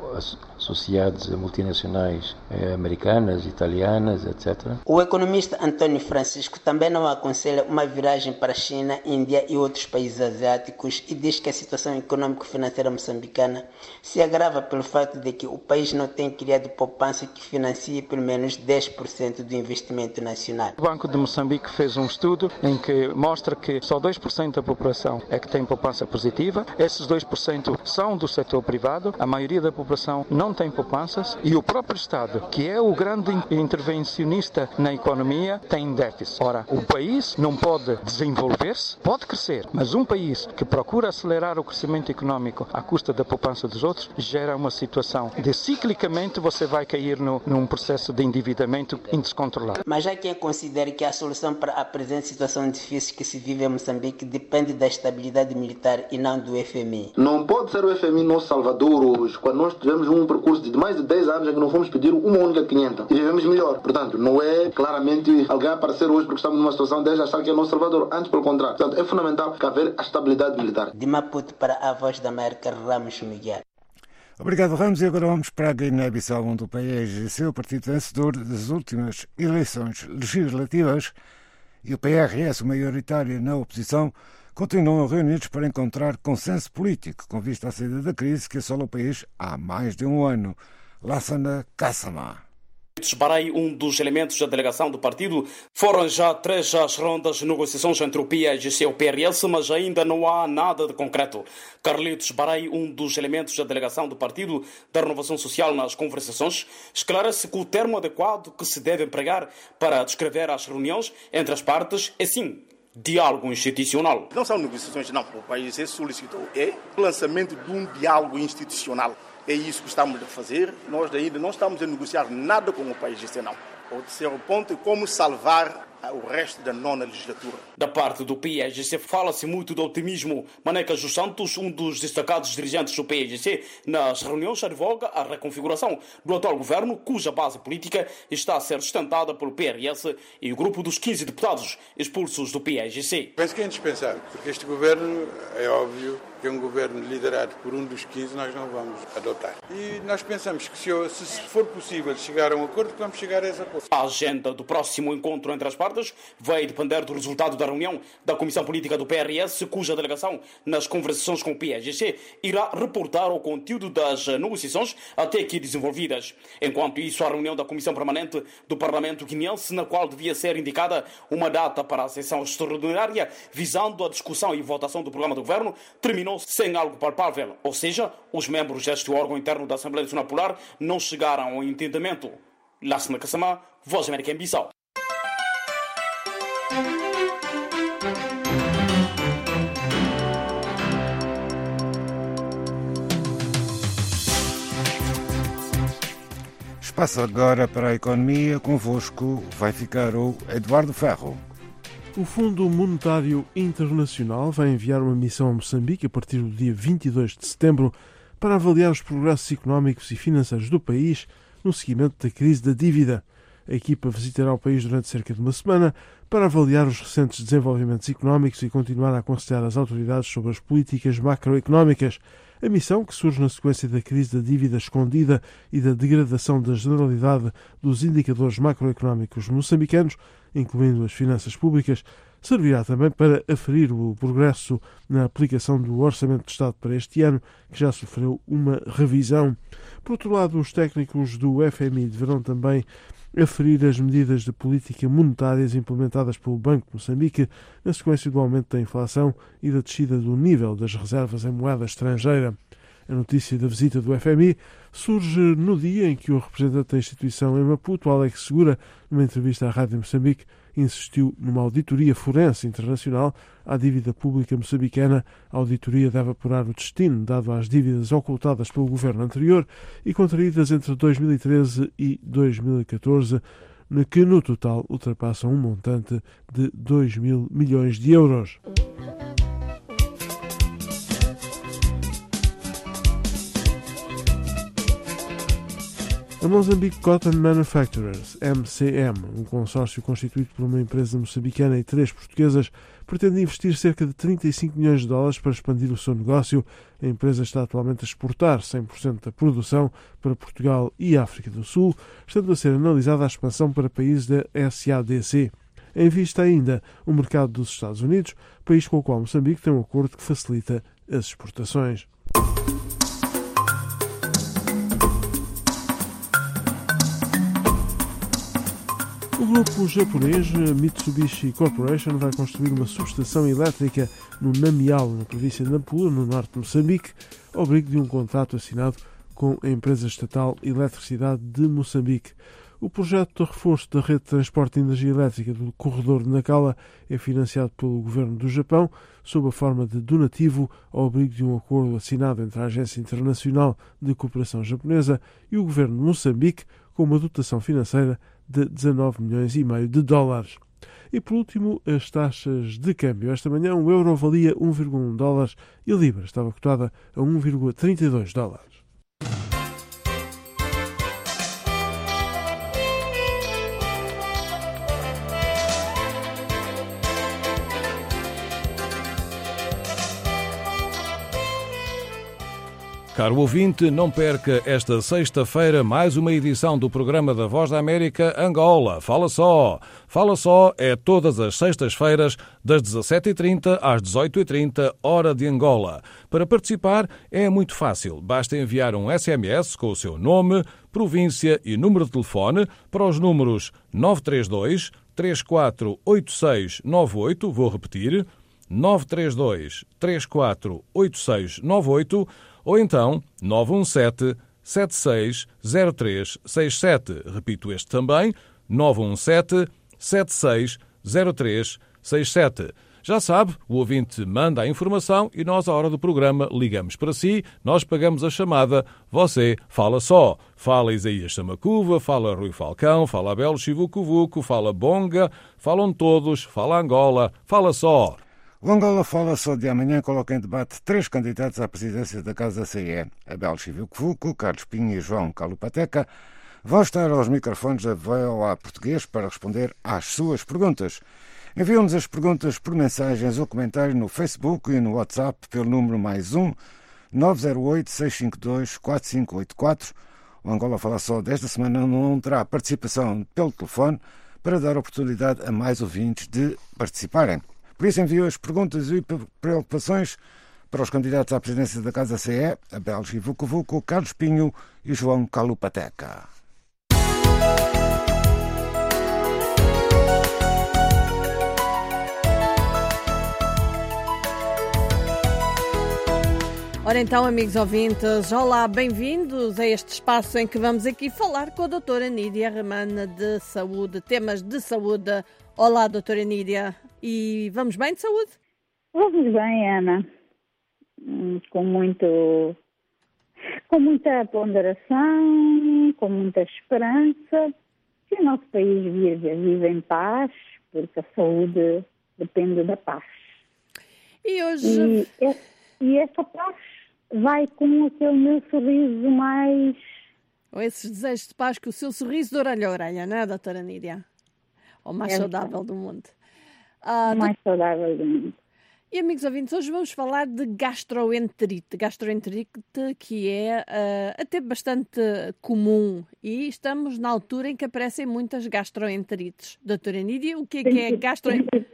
associados a multinacionais americanas, italianas, etc. O economista António Francisco também não aconselha uma viragem para a China, Índia e outros países asiáticos e diz que a situação econômico-financeira moçambicana se agrava pelo fato de que o país não tem criado poupança que financie pelo menos 10% do investimento nacional. O Banco de Moçambique fez um estudo em que mostra que só 2% da população é que tem poupança positiva. Esses 2% são do setor privado. A maioria da população população não tem poupanças e o próprio Estado, que é o grande intervencionista na economia, tem déficit. Ora, o país não pode desenvolver-se, pode crescer, mas um país que procura acelerar o crescimento económico à custa da poupança dos outros gera uma situação de ciclicamente você vai cair num processo de endividamento descontrolado. Mas há quem considere que a solução para a presente situação difícil que se vive em Moçambique depende da estabilidade militar e não do FMI. Não pode ser o FMI nosso salvador hoje, quando nós tivemos um percurso de mais de 10 anos em que não fomos pedir uma única 500 e vivemos melhor. Portanto, não é claramente alguém aparecer hoje porque estamos numa situação de achar que é nosso salvador. Antes, pelo contrário. Portanto, é fundamental que haver a estabilidade militar. De Maputo para a Voz da América, Ramos Miguel. Obrigado, Ramos. E agora vamos para a Guiné-Bissau, onde o PAIGC é o partido vencedor das últimas eleições legislativas e o PRS, o maioritário na oposição, continuam reunidos para encontrar consenso político com vista à saída da crise que assola o país há mais de um ano. Lassana Kassama. Barei, um dos elementos da delegação do partido, foram já 3 as rondas de negociações entre o PAIGC e o PRS, mas ainda não há nada de concreto. Carlitos Barei, um dos elementos da delegação do partido da Renovação Social nas conversações, esclarece que o termo adequado que se deve empregar para descrever as reuniões entre as partes é sim diálogo institucional. Não são negociações, não. O PAIGC solicitou o lançamento de um diálogo institucional. É isso que estamos a fazer. Nós ainda não estamos a negociar nada com o PAIGC, não. O terceiro ponto é como salvar o resto da nona legislatura. Da parte do PAIGC fala-se muito do otimismo. Maneca José Santos, um dos destacados dirigentes do PAIGC, nas reuniões advoga a reconfiguração do atual governo, cuja base política está a ser sustentada pelo PRS e o grupo dos 15 deputados expulsos do PAIGC. Penso que é indispensável, porque este governo, é óbvio, que é um governo liderado por um dos 15, nós não vamos adotar. E nós pensamos que se for possível chegar a um acordo, vamos chegar a esse acordo. A agenda do próximo encontro entre as partes vai depender do resultado da reunião da Comissão Política do PRS, cuja delegação, nas conversações com o PAIGC, irá reportar o conteúdo das negociações até aqui desenvolvidas. Enquanto isso, a reunião da Comissão Permanente do Parlamento Guineense, na qual devia ser indicada uma data para a sessão extraordinária, visando a discussão e votação do programa do governo, terminou sem algo palpável, ou seja, os membros deste órgão interno da Assembleia Nacional Popular não chegaram ao entendimento. Lassana Kassama, Voz América em Bissau. Espaço agora para a economia. Convosco vai ficar o Eduardo Ferro. O Fundo Monetário Internacional vai enviar uma missão a Moçambique a partir do dia 22 de setembro para avaliar os progressos económicos e financeiros do país no seguimento da crise da dívida. A equipa visitará o país durante cerca de uma semana para avaliar os recentes desenvolvimentos económicos e continuar a aconselhar as autoridades sobre as políticas macroeconómicas. A missão, que surge na sequência da crise da dívida escondida e da degradação da generalidade dos indicadores macroeconómicos moçambicanos, incluindo as finanças públicas, servirá também para aferir o progresso na aplicação do Orçamento de Estado para este ano, que já sofreu uma revisão. Por outro lado, os técnicos do FMI deverão também aferir as medidas de política monetárias implementadas pelo Banco de Moçambique na sequência do aumento da inflação e da descida do nível das reservas em moeda estrangeira. A notícia da visita do FMI surge no dia em que o representante da instituição em Maputo, Alex Segura, numa entrevista à Rádio Moçambique, insistiu numa auditoria forense internacional à dívida pública moçambicana. A auditoria deve apurar o destino dado às dívidas ocultadas pelo governo anterior e contraídas entre 2013 e 2014, que no total ultrapassam um montante de 2 mil milhões de euros. A Mozambique Cotton Manufacturers, MCM, um consórcio constituído por uma empresa moçambicana e 3 portuguesas, pretende investir cerca de 35 milhões de dólares para expandir o seu negócio. A empresa está atualmente a exportar 100% da produção para Portugal e África do Sul, estando a ser analisada a expansão para países da SADC. Em vista ainda o mercado dos Estados Unidos, país com o qual Moçambique tem um acordo que facilita as exportações. O grupo japonês Mitsubishi Corporation vai construir uma subestação elétrica no Namial, na província de Nampula, no norte de Moçambique, ao abrigo de um contrato assinado com a empresa estatal Eletricidade de Moçambique. O projeto de reforço da rede de transporte de energia elétrica do corredor de Nacala é financiado pelo governo do Japão sob a forma de donativo ao abrigo de um acordo assinado entre a Agência Internacional de Cooperação Japonesa e o governo de Moçambique, com uma dotação financeira de 19 milhões e meio de dólares. E por último, as taxas de câmbio. Esta manhã o euro valia 1,1 dólares e a libra estava cotada a 1,32 dólares. Caro ouvinte, não perca esta sexta-feira mais uma edição do programa da Voz da América Angola. Fala só! Fala só é todas as sextas-feiras das 17h30 às 18h30, hora de Angola. Para participar é muito fácil. Basta enviar um SMS com o seu nome, província e número de telefone para os números 932 348698, vou repetir, 932 348698, ou então 917-760367. Repito este também, 917-760367. Já sabe, o ouvinte manda a informação e nós, à hora do programa, ligamos para si, nós pagamos a chamada, você fala só. Fala Isaías Samacuva, fala Rui Falcão, fala Abel Chivucovuco, fala Bonga, falam todos, fala Angola, fala só. O Angola Fala Só de amanhã coloca em debate 3 candidatos à presidência da Casa CE. Abel Chivucovuco, Carlos Pinho e João Calupateca vão estar aos microfones da VOA Português para responder às suas perguntas. Enviam-nos as perguntas por mensagens ou comentário no Facebook e no WhatsApp pelo número +1 908 652 4584. O Angola Fala Só desta semana não terá participação pelo telefone para dar oportunidade a mais ouvintes de participarem. Por isso envio as perguntas e preocupações para os candidatos à presidência da Casa CE, Abel Chivucovuco, Carlos Pinho e João Calupateca. Ora então, amigos ouvintes, olá, bem-vindos a este espaço em que vamos aqui falar com a doutora Nídia Ramana de Saúde, temas de saúde. Olá, doutora Nídia. E vamos bem de saúde? Vamos bem, Ana. Com muita ponderação, com muita esperança, que o nosso país vive em paz, porque a saúde depende da paz. E hoje... E essa paz vai com aquele meu sorriso mais... Ou esses desejos de paz com o seu sorriso de orelha a orelha, não é, doutora Nídia? O mais saudável do mundo. Mais saudável do mundo. E, amigos ouvintes, hoje vamos falar de gastroenterite. Gastroenterite que é até bastante comum e estamos na altura em que aparecem muitas gastroenterites. Doutora Nídia, o que é gastroenterite?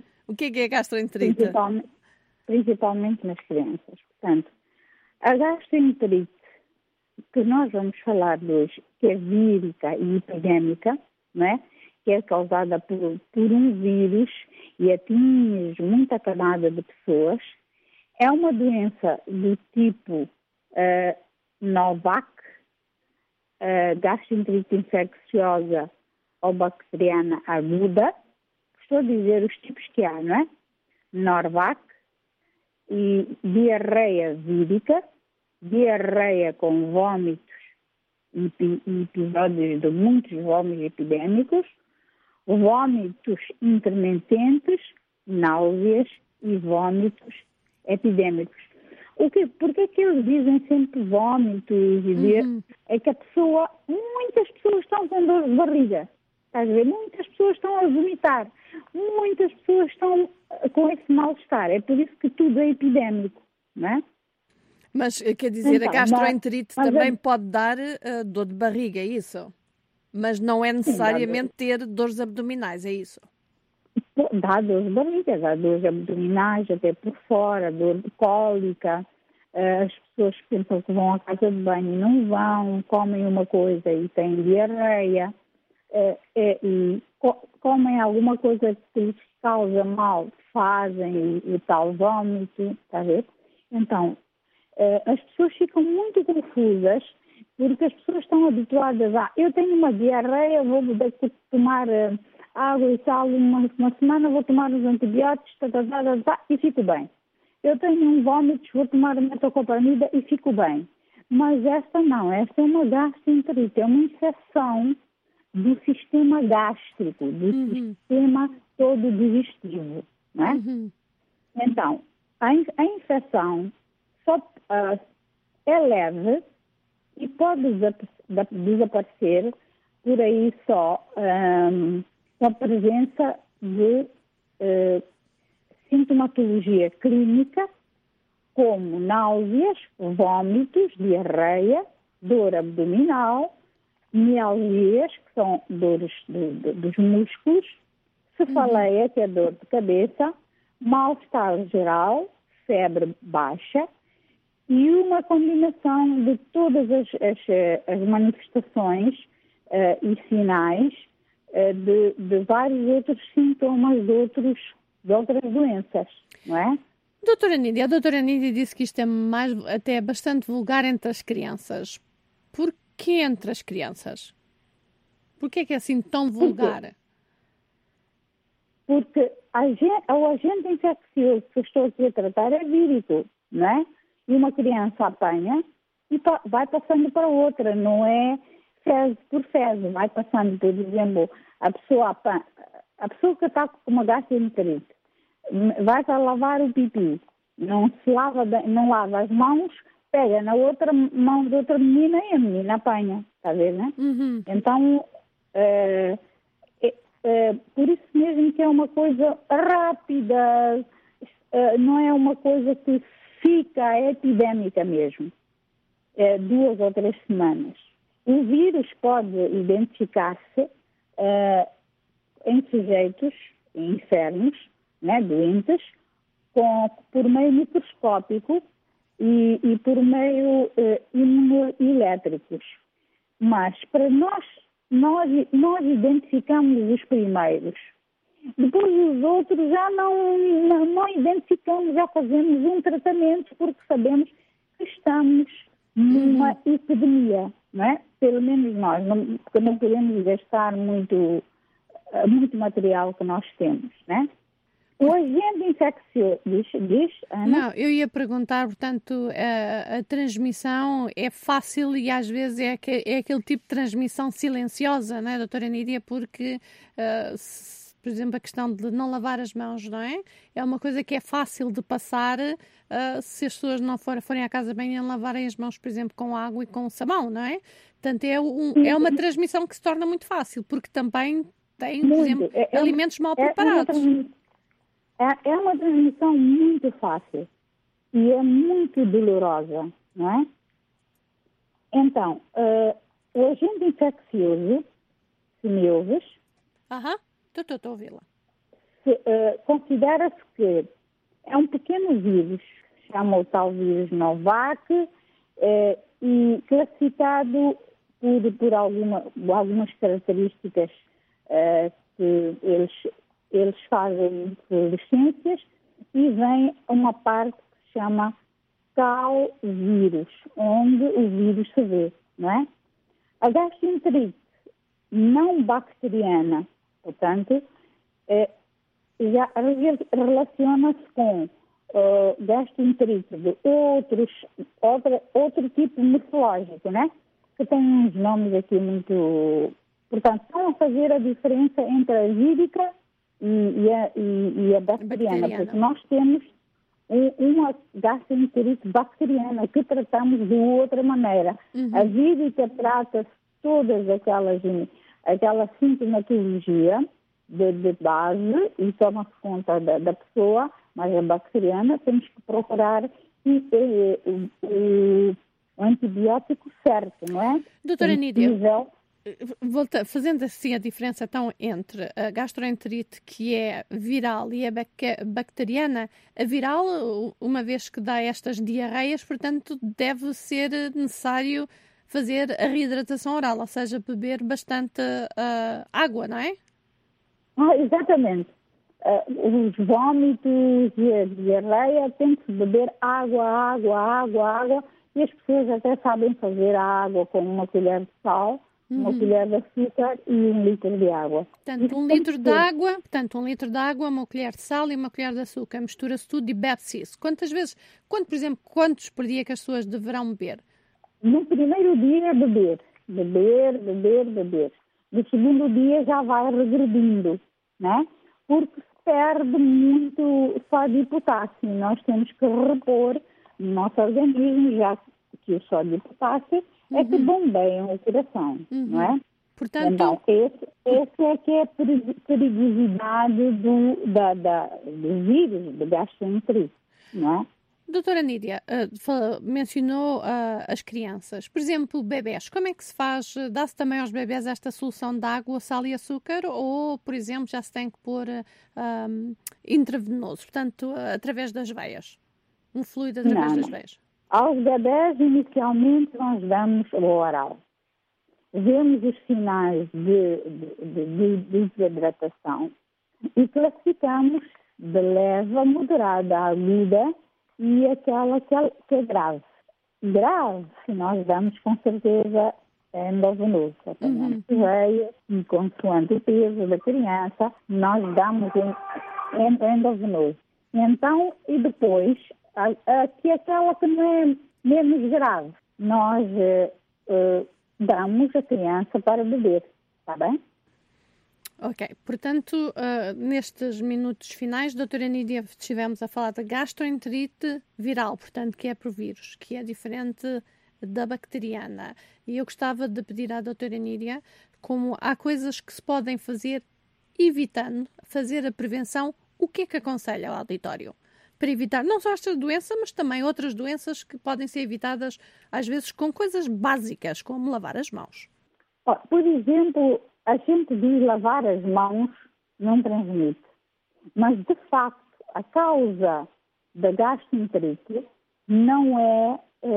Principalmente nas crianças. Portanto, a gastroenterite que nós vamos falar de hoje, que é vírica e epidémica, não é? Que é causada por um vírus e atinge muita camada de pessoas, é uma doença do tipo Novak, gastroenterite infecciosa ou bacteriana aguda. Estou a dizer os tipos que há, não é? Norvac e diarreia vírica, diarreia com vômitos e episódios de muitos vômitos epidémicos, vômitos intermitentes, náuseas e vômitos epidémicos. Por que eles dizem sempre vômitos? É que muitas pessoas estão com dor de barriga. Estás a ver? Muitas pessoas estão a vomitar. Muitas pessoas estão com esse mal-estar. É por isso que tudo é epidémico, não é? Mas, quer dizer, então, a gastroenterite também pode dar dor de barriga, é isso? Mas não é necessariamente ter dores abdominais, é isso? Dá dor de barriga, dá dores abdominais, até por fora, dor de cólica. As pessoas pensam que vão à casa de banho e não vão, comem uma coisa e têm diarreia. E comem alguma coisa que lhes causa mal, fazem o tal vômito, está a ver? Então, as pessoas ficam muito confusas Porque as pessoas estão habituadas a, eu tenho uma diarreia, vou tomar água e sal uma semana, vou tomar os antibióticos, e fico bem. Eu tenho um vômito, vou tomar metoclopramida e fico bem. Mas esta não, esta é uma gastroenterite, é uma infecção do sistema gástrico, do sistema todo digestivo, não é? Então, a infecção só é leve e pode desaparecer por aí só com a presença de sintomatologia clínica, como náuseas, vômitos, diarreia, dor abdominal, mialgias, que são dores dos músculos, cefaleia, que é dor de cabeça, mal-estar geral, febre baixa, e uma combinação de todas as manifestações e sinais de vários outros sintomas de outras doenças, não é? A doutora Nídia disse que isto é até bastante vulgar entre as crianças. Porquê entre as crianças? Porquê é que é assim tão vulgar? Porque o agente infeccioso que eu estou aqui a tratar é vírico, não é? E uma criança apanha e vai passando para outra, não é fezes por fezes, vai passando, por exemplo, a pessoa que está com uma gastroenterite, vai a lavar o pipi, não lava as mãos, pega na outra mão de outra menina e a menina apanha, está a ver, né? Então, por isso mesmo que é uma coisa rápida, não é uma coisa que fica epidémica mesmo, 2 ou 3 semanas. O vírus pode identificar-se em sujeitos enfermos, né, doentes, por meio microscópico e por meio imunoelétricos. Mas para nós identificamos os primeiros. Depois os outros já não identificamos, já fazemos um tratamento porque sabemos que estamos numa epidemia, não é? Pelo menos nós, porque não podemos gastar muito material que nós temos, né? O agente infeccioso, diz Ana? Não, eu ia perguntar, portanto, a transmissão é fácil e às vezes é aquele tipo de transmissão silenciosa, não é, doutora Nídia? Porque, por exemplo, a questão de não lavar as mãos, não é? É uma coisa que é fácil de passar se as pessoas não forem à casa bem e não lavarem as mãos, por exemplo, com água e com sabão, não é? Portanto, é uma transmissão que se torna muito fácil, porque também tem, por exemplo, alimentos mal preparados. É uma transmissão muito fácil e é muito dolorosa, não é? Então, o agente infeccioso, se me ouves... Estou a ouvi-la. Considera-se que é um pequeno vírus, chama o tal vírus Novak, e classificado por algumas características que eles fazem fluorescências, e vem uma parte que se chama calvírus, onde o vírus se vê, não é? A gastroenterite não bacteriana, portanto, já relaciona-se com gastroenterite de outro tipo morfológico, né? Que tem uns nomes aqui muito... Portanto, estão a fazer a diferença entre a vírica e a bacteriana, porque nós temos uma gastroenterite bacteriana que tratamos de outra maneira. A vírica trata-se todas aquela sintomatologia de base e toma-se conta da pessoa, mas a bacteriana temos que procurar o antibiótico certo, não é? Doutora Nídia, fazendo assim a diferença então entre a gastroenterite, que é viral, e a bacteriana, a viral, uma vez que dá estas diarreias, portanto, deve ser necessário fazer a reidratação oral, ou seja, beber bastante água, não é? Exatamente. Os vômitos e a diarreia tem que beber água, e as pessoas até sabem fazer a água com uma colher de sal, uma colher de açúcar e 1 litro de água. Portanto, um litro de água, uma colher de sal e uma colher de açúcar. Mistura-se tudo e bebe-se isso. Por exemplo, quantos por dia que as pessoas deverão beber? No primeiro dia é beber. No segundo dia já vai regredindo, né? Porque se perde muito sódio e potássio. Nós temos que repor no nosso organismo, já que o sódio e potássio é que bombeiam o coração, não é? Portanto, então, esse é que é a perigosidade do vírus, do gastroenterite, não é? Doutora Nídia, mencionou as crianças. Por exemplo, bebés. Como é que se faz? Dá-se também aos bebés esta solução de água, sal e açúcar? Ou, por exemplo, já se tem que pôr intravenoso? Portanto, através das veias? Um fluido através das veias? Aos bebés, inicialmente, nós damos o oral. Vemos os sinais de desidratação e classificamos de leve a moderada, aguda e aquela que é grave. Grave, se nós damos com certeza endovenoso. Apanhamos veia e consoante o peso da criança, nós damos endovenoso. Então, e depois, aquela que não é menos grave, nós damos a criança para beber, está bem? Ok, portanto, nestes minutos finais, doutora Nídia, estivemos a falar da gastroenterite viral, portanto, que é por vírus, que é diferente da bacteriana. E eu gostava de pedir à doutora Nídia, como há coisas que se podem fazer evitando, fazer a prevenção, o que é que aconselha ao auditório? Para evitar não só esta doença, mas também outras doenças que podem ser evitadas, às vezes, com coisas básicas, como lavar as mãos. Por exemplo, a gente diz lavar as mãos não transmite. Mas, de facto, a causa da gastroenterite não é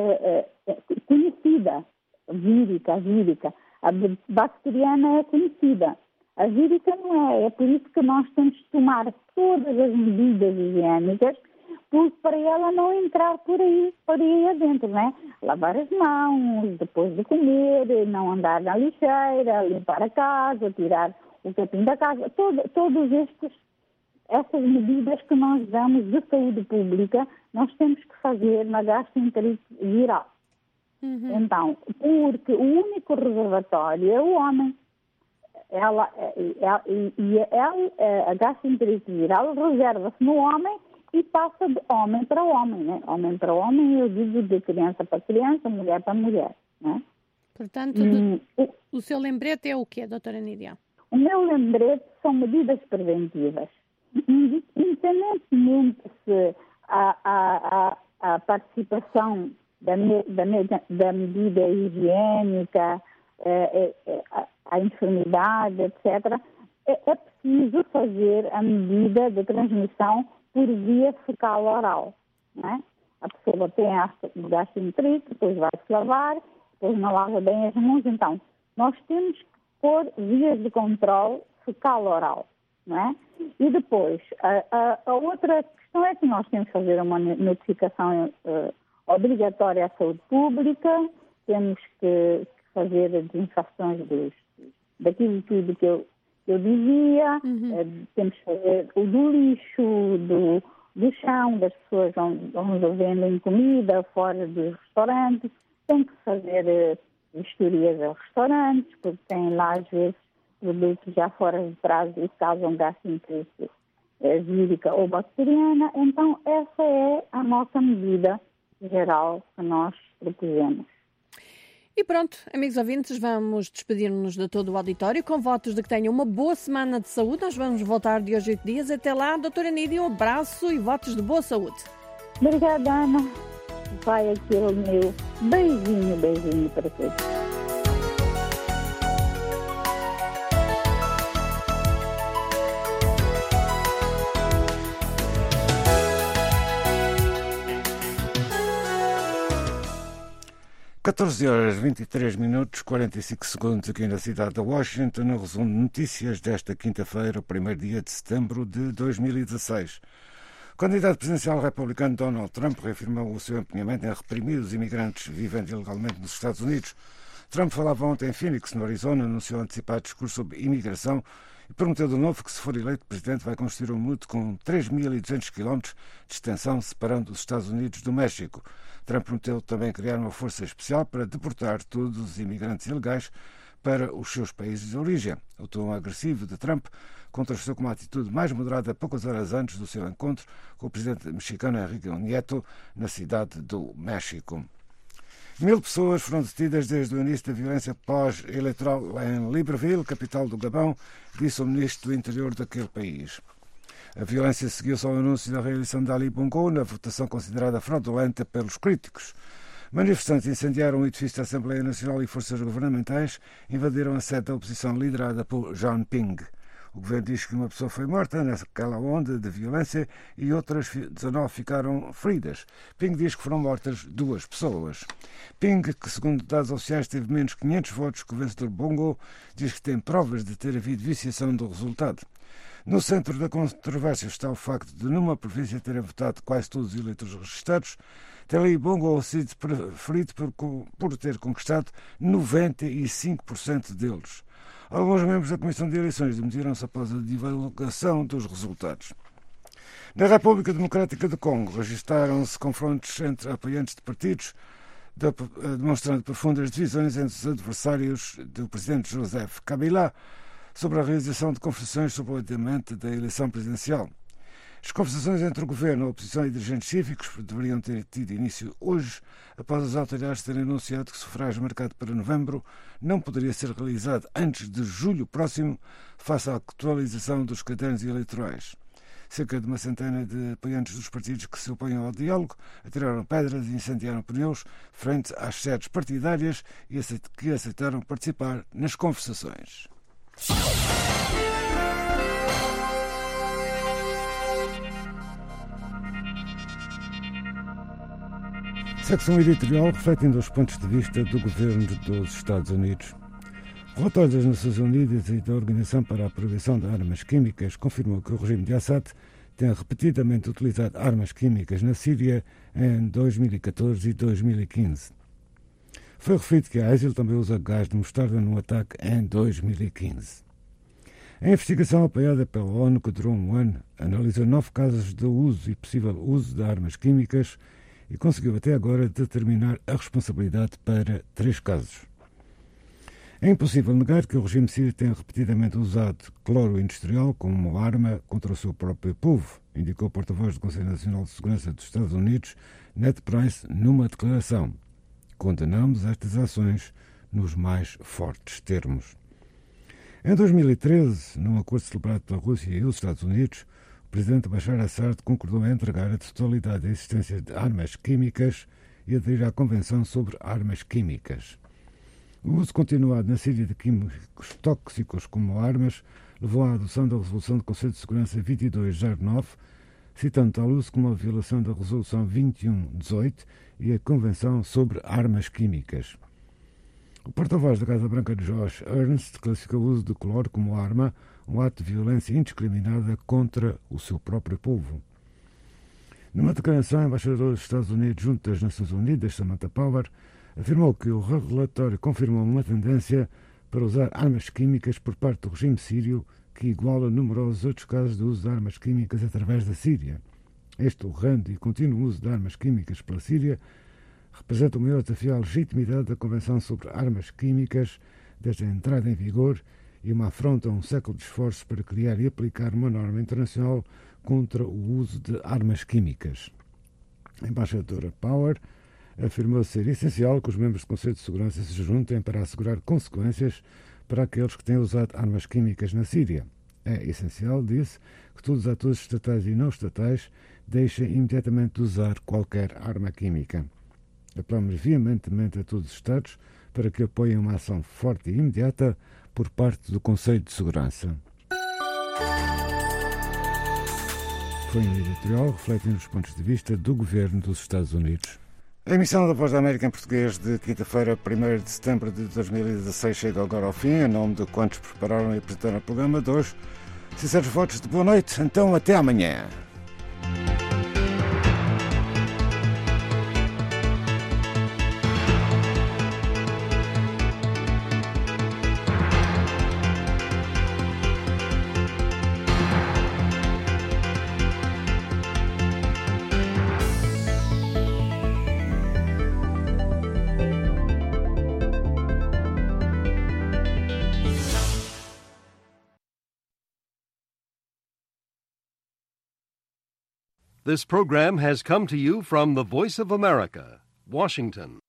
conhecida. Vírica. A bacteriana é conhecida. A vírica não é. É por isso que nós temos de tomar todas as medidas higiênicas para ela não entrar por aí adentro, né? Lavar as mãos, depois de comer, não andar na lixeira, limpar a casa, tirar o capim da casa. Todas essas medidas que nós damos de saúde pública, nós temos que fazer na gastroenterite viral. Então, porque o único reservatório é o homem. A gastroenterite viral reserva-se no homem e passa de homem para homem, né? Homem para homem, eu digo de criança para criança, mulher para mulher, né? Portanto, o seu lembrete é o quê, doutora Nídia? O meu lembrete são medidas preventivas. Independentemente se a participação da medida higiênica, a enfermidade, etc., é preciso fazer a medida de transmissão por via fecal-oral, né? A pessoa tem a gastroenterite, depois vai-se lavar, depois não lava bem as mãos. Então, nós temos que pôr vias de controle fecal-oral, né? E depois, a outra questão é que nós temos que fazer uma notificação obrigatória à saúde pública, temos que fazer as desinfecções daquilo tudo que eu dizia, temos que fazer o do lixo, do chão, das pessoas onde vendem comida, fora dos restaurantes, tem que fazer vistorias aos restaurantes, porque tem lá às vezes produtos já fora de prazo e causam gastroenterite vírica ou bacteriana. Então essa é a nossa medida geral que nós propusemos. E pronto, amigos ouvintes, vamos despedir-nos de todo o auditório com votos de que tenham uma boa semana de saúde. Nós vamos voltar de hoje a 8 dias. Até lá, doutora Nídia, um abraço e votos de boa saúde. Obrigada, Ana. Vai aqui o meu beijinho para todos. (14h23, 45 segundos) aqui na cidade de Washington, no resumo de notícias desta quinta-feira, o primeiro dia de setembro de 2016. O candidato presidencial republicano Donald Trump reafirmou o seu empenhamento em reprimir os imigrantes vivendo ilegalmente nos Estados Unidos. Trump falava ontem em Phoenix, no Arizona, anunciou antecipado discurso sobre imigração e prometeu de novo que, se for eleito presidente, vai construir um muro com 3.200 km de extensão separando os Estados Unidos do México. Trump prometeu também criar uma força especial para deportar todos os imigrantes ilegais para os seus países de origem. O tom agressivo de Trump contrastou com uma atitude mais moderada poucas horas antes do seu encontro com o presidente mexicano Enrique Nieto na cidade do México. 1.000 pessoas foram detidas desde o início da violência pós-eleitoral em Libreville, capital do Gabão, disse o ministro do interior daquele país. A violência seguiu-se ao anúncio da reeleição de Ali Bongo na votação considerada fraudulenta pelos críticos. Manifestantes incendiaram o edifício da Assembleia Nacional e forças governamentais invadiram a sede da oposição liderada por Jean Ping. O governo diz que uma pessoa foi morta naquela onda de violência e outras 19 ficaram feridas. Ping diz que foram mortas 2 pessoas. Ping, que segundo dados oficiais teve menos 500 votos que o vencedor Bongo, diz que tem provas de ter havido viciação do resultado. No centro da controvérsia está o facto de, numa província, terem votado quase todos os eleitores registados, ter Ali Bongo sido preferido por ter conquistado 95% deles. Alguns membros da Comissão de Eleições demitiram-se após a divulgação dos resultados. Na República Democrática do Congo, registaram-se confrontos entre apoiantes de partidos, demonstrando profundas divisões entre os adversários do presidente Joseph Kabila sobre a realização de conversações sobre o adiamento da eleição presidencial. As conversações entre o governo, a oposição e dirigentes cívicos deveriam ter tido início hoje, após as autoridades terem anunciado que o sufrágio marcado para novembro não poderia ser realizado antes de julho próximo, face à atualização dos cadernos eleitorais. Cerca de uma centena de apoiantes dos partidos que se opõem ao diálogo atiraram pedras e incendiaram pneus frente às sedes partidárias e que aceitaram participar nas conversações. Secção editorial refletindo os pontos de vista do governo dos Estados Unidos. O relatório das Nações Unidas e da Organização para a Proibição de Armas Químicas confirmou que o regime de Assad tem repetidamente utilizado armas químicas na Síria em 2014 e 2015. Foi referido que a ISIL também usa gás de mostarda num ataque em 2015. A investigação apoiada pela ONU, que durou um ano, analisou 9 casos de uso e possível uso de armas químicas e conseguiu até agora determinar a responsabilidade para 3 casos. É impossível negar que o regime sírio tenha repetidamente usado cloro industrial como uma arma contra o seu próprio povo, indicou o porta-voz do Conselho Nacional de Segurança dos Estados Unidos, Ned Price, numa declaração. Condenamos estas ações nos mais fortes termos. Em 2013, num acordo celebrado pela Rússia e os Estados Unidos, o presidente Bashar Assad concordou em entregar a totalidade da existência de armas químicas e aderir à Convenção sobre Armas Químicas. O uso continuado na Síria de químicos tóxicos como armas levou à adoção da Resolução do Conselho de Segurança 2209, citando tal uso como uma violação da Resolução 2118 e a Convenção sobre Armas Químicas. O porta-voz da Casa Branca, Josh Earnest, classificou o uso de cloro como arma um ato de violência indiscriminada contra o seu próprio povo. Numa declaração, a embaixadora dos Estados Unidos junto das Nações Unidas, Samantha Power, afirmou que o relatório confirmou uma tendência para usar armas químicas por parte do regime sírio que iguala numerosos outros casos de uso de armas químicas através da Síria. Este urrante e contínuo uso de armas químicas pela Síria representa o maior desafio à legitimidade da Convenção sobre Armas Químicas desde a entrada em vigor e uma afronta a um século de esforços para criar e aplicar uma norma internacional contra o uso de armas químicas. A embaixadora Power afirmou ser essencial que os membros do Conselho de Segurança se juntem para assegurar consequências para aqueles que têm usado armas químicas na Síria. É essencial, disse, que todos os atores estatais e não estatais deixem imediatamente de usar qualquer arma química. Apelamos veementemente a todos os Estados para que apoiem uma ação forte e imediata por parte do Conselho de Segurança. Foi um editorial refletindo os pontos de vista do Governo dos Estados Unidos. A emissão da Voz da América em português de quinta-feira, 1º de setembro de 2016, chega agora ao fim. Em nome de quantos prepararam e apresentaram o programa de hoje, sinceros votos de boa noite. Então, até amanhã. This program has come to you from the Voice of America, Washington.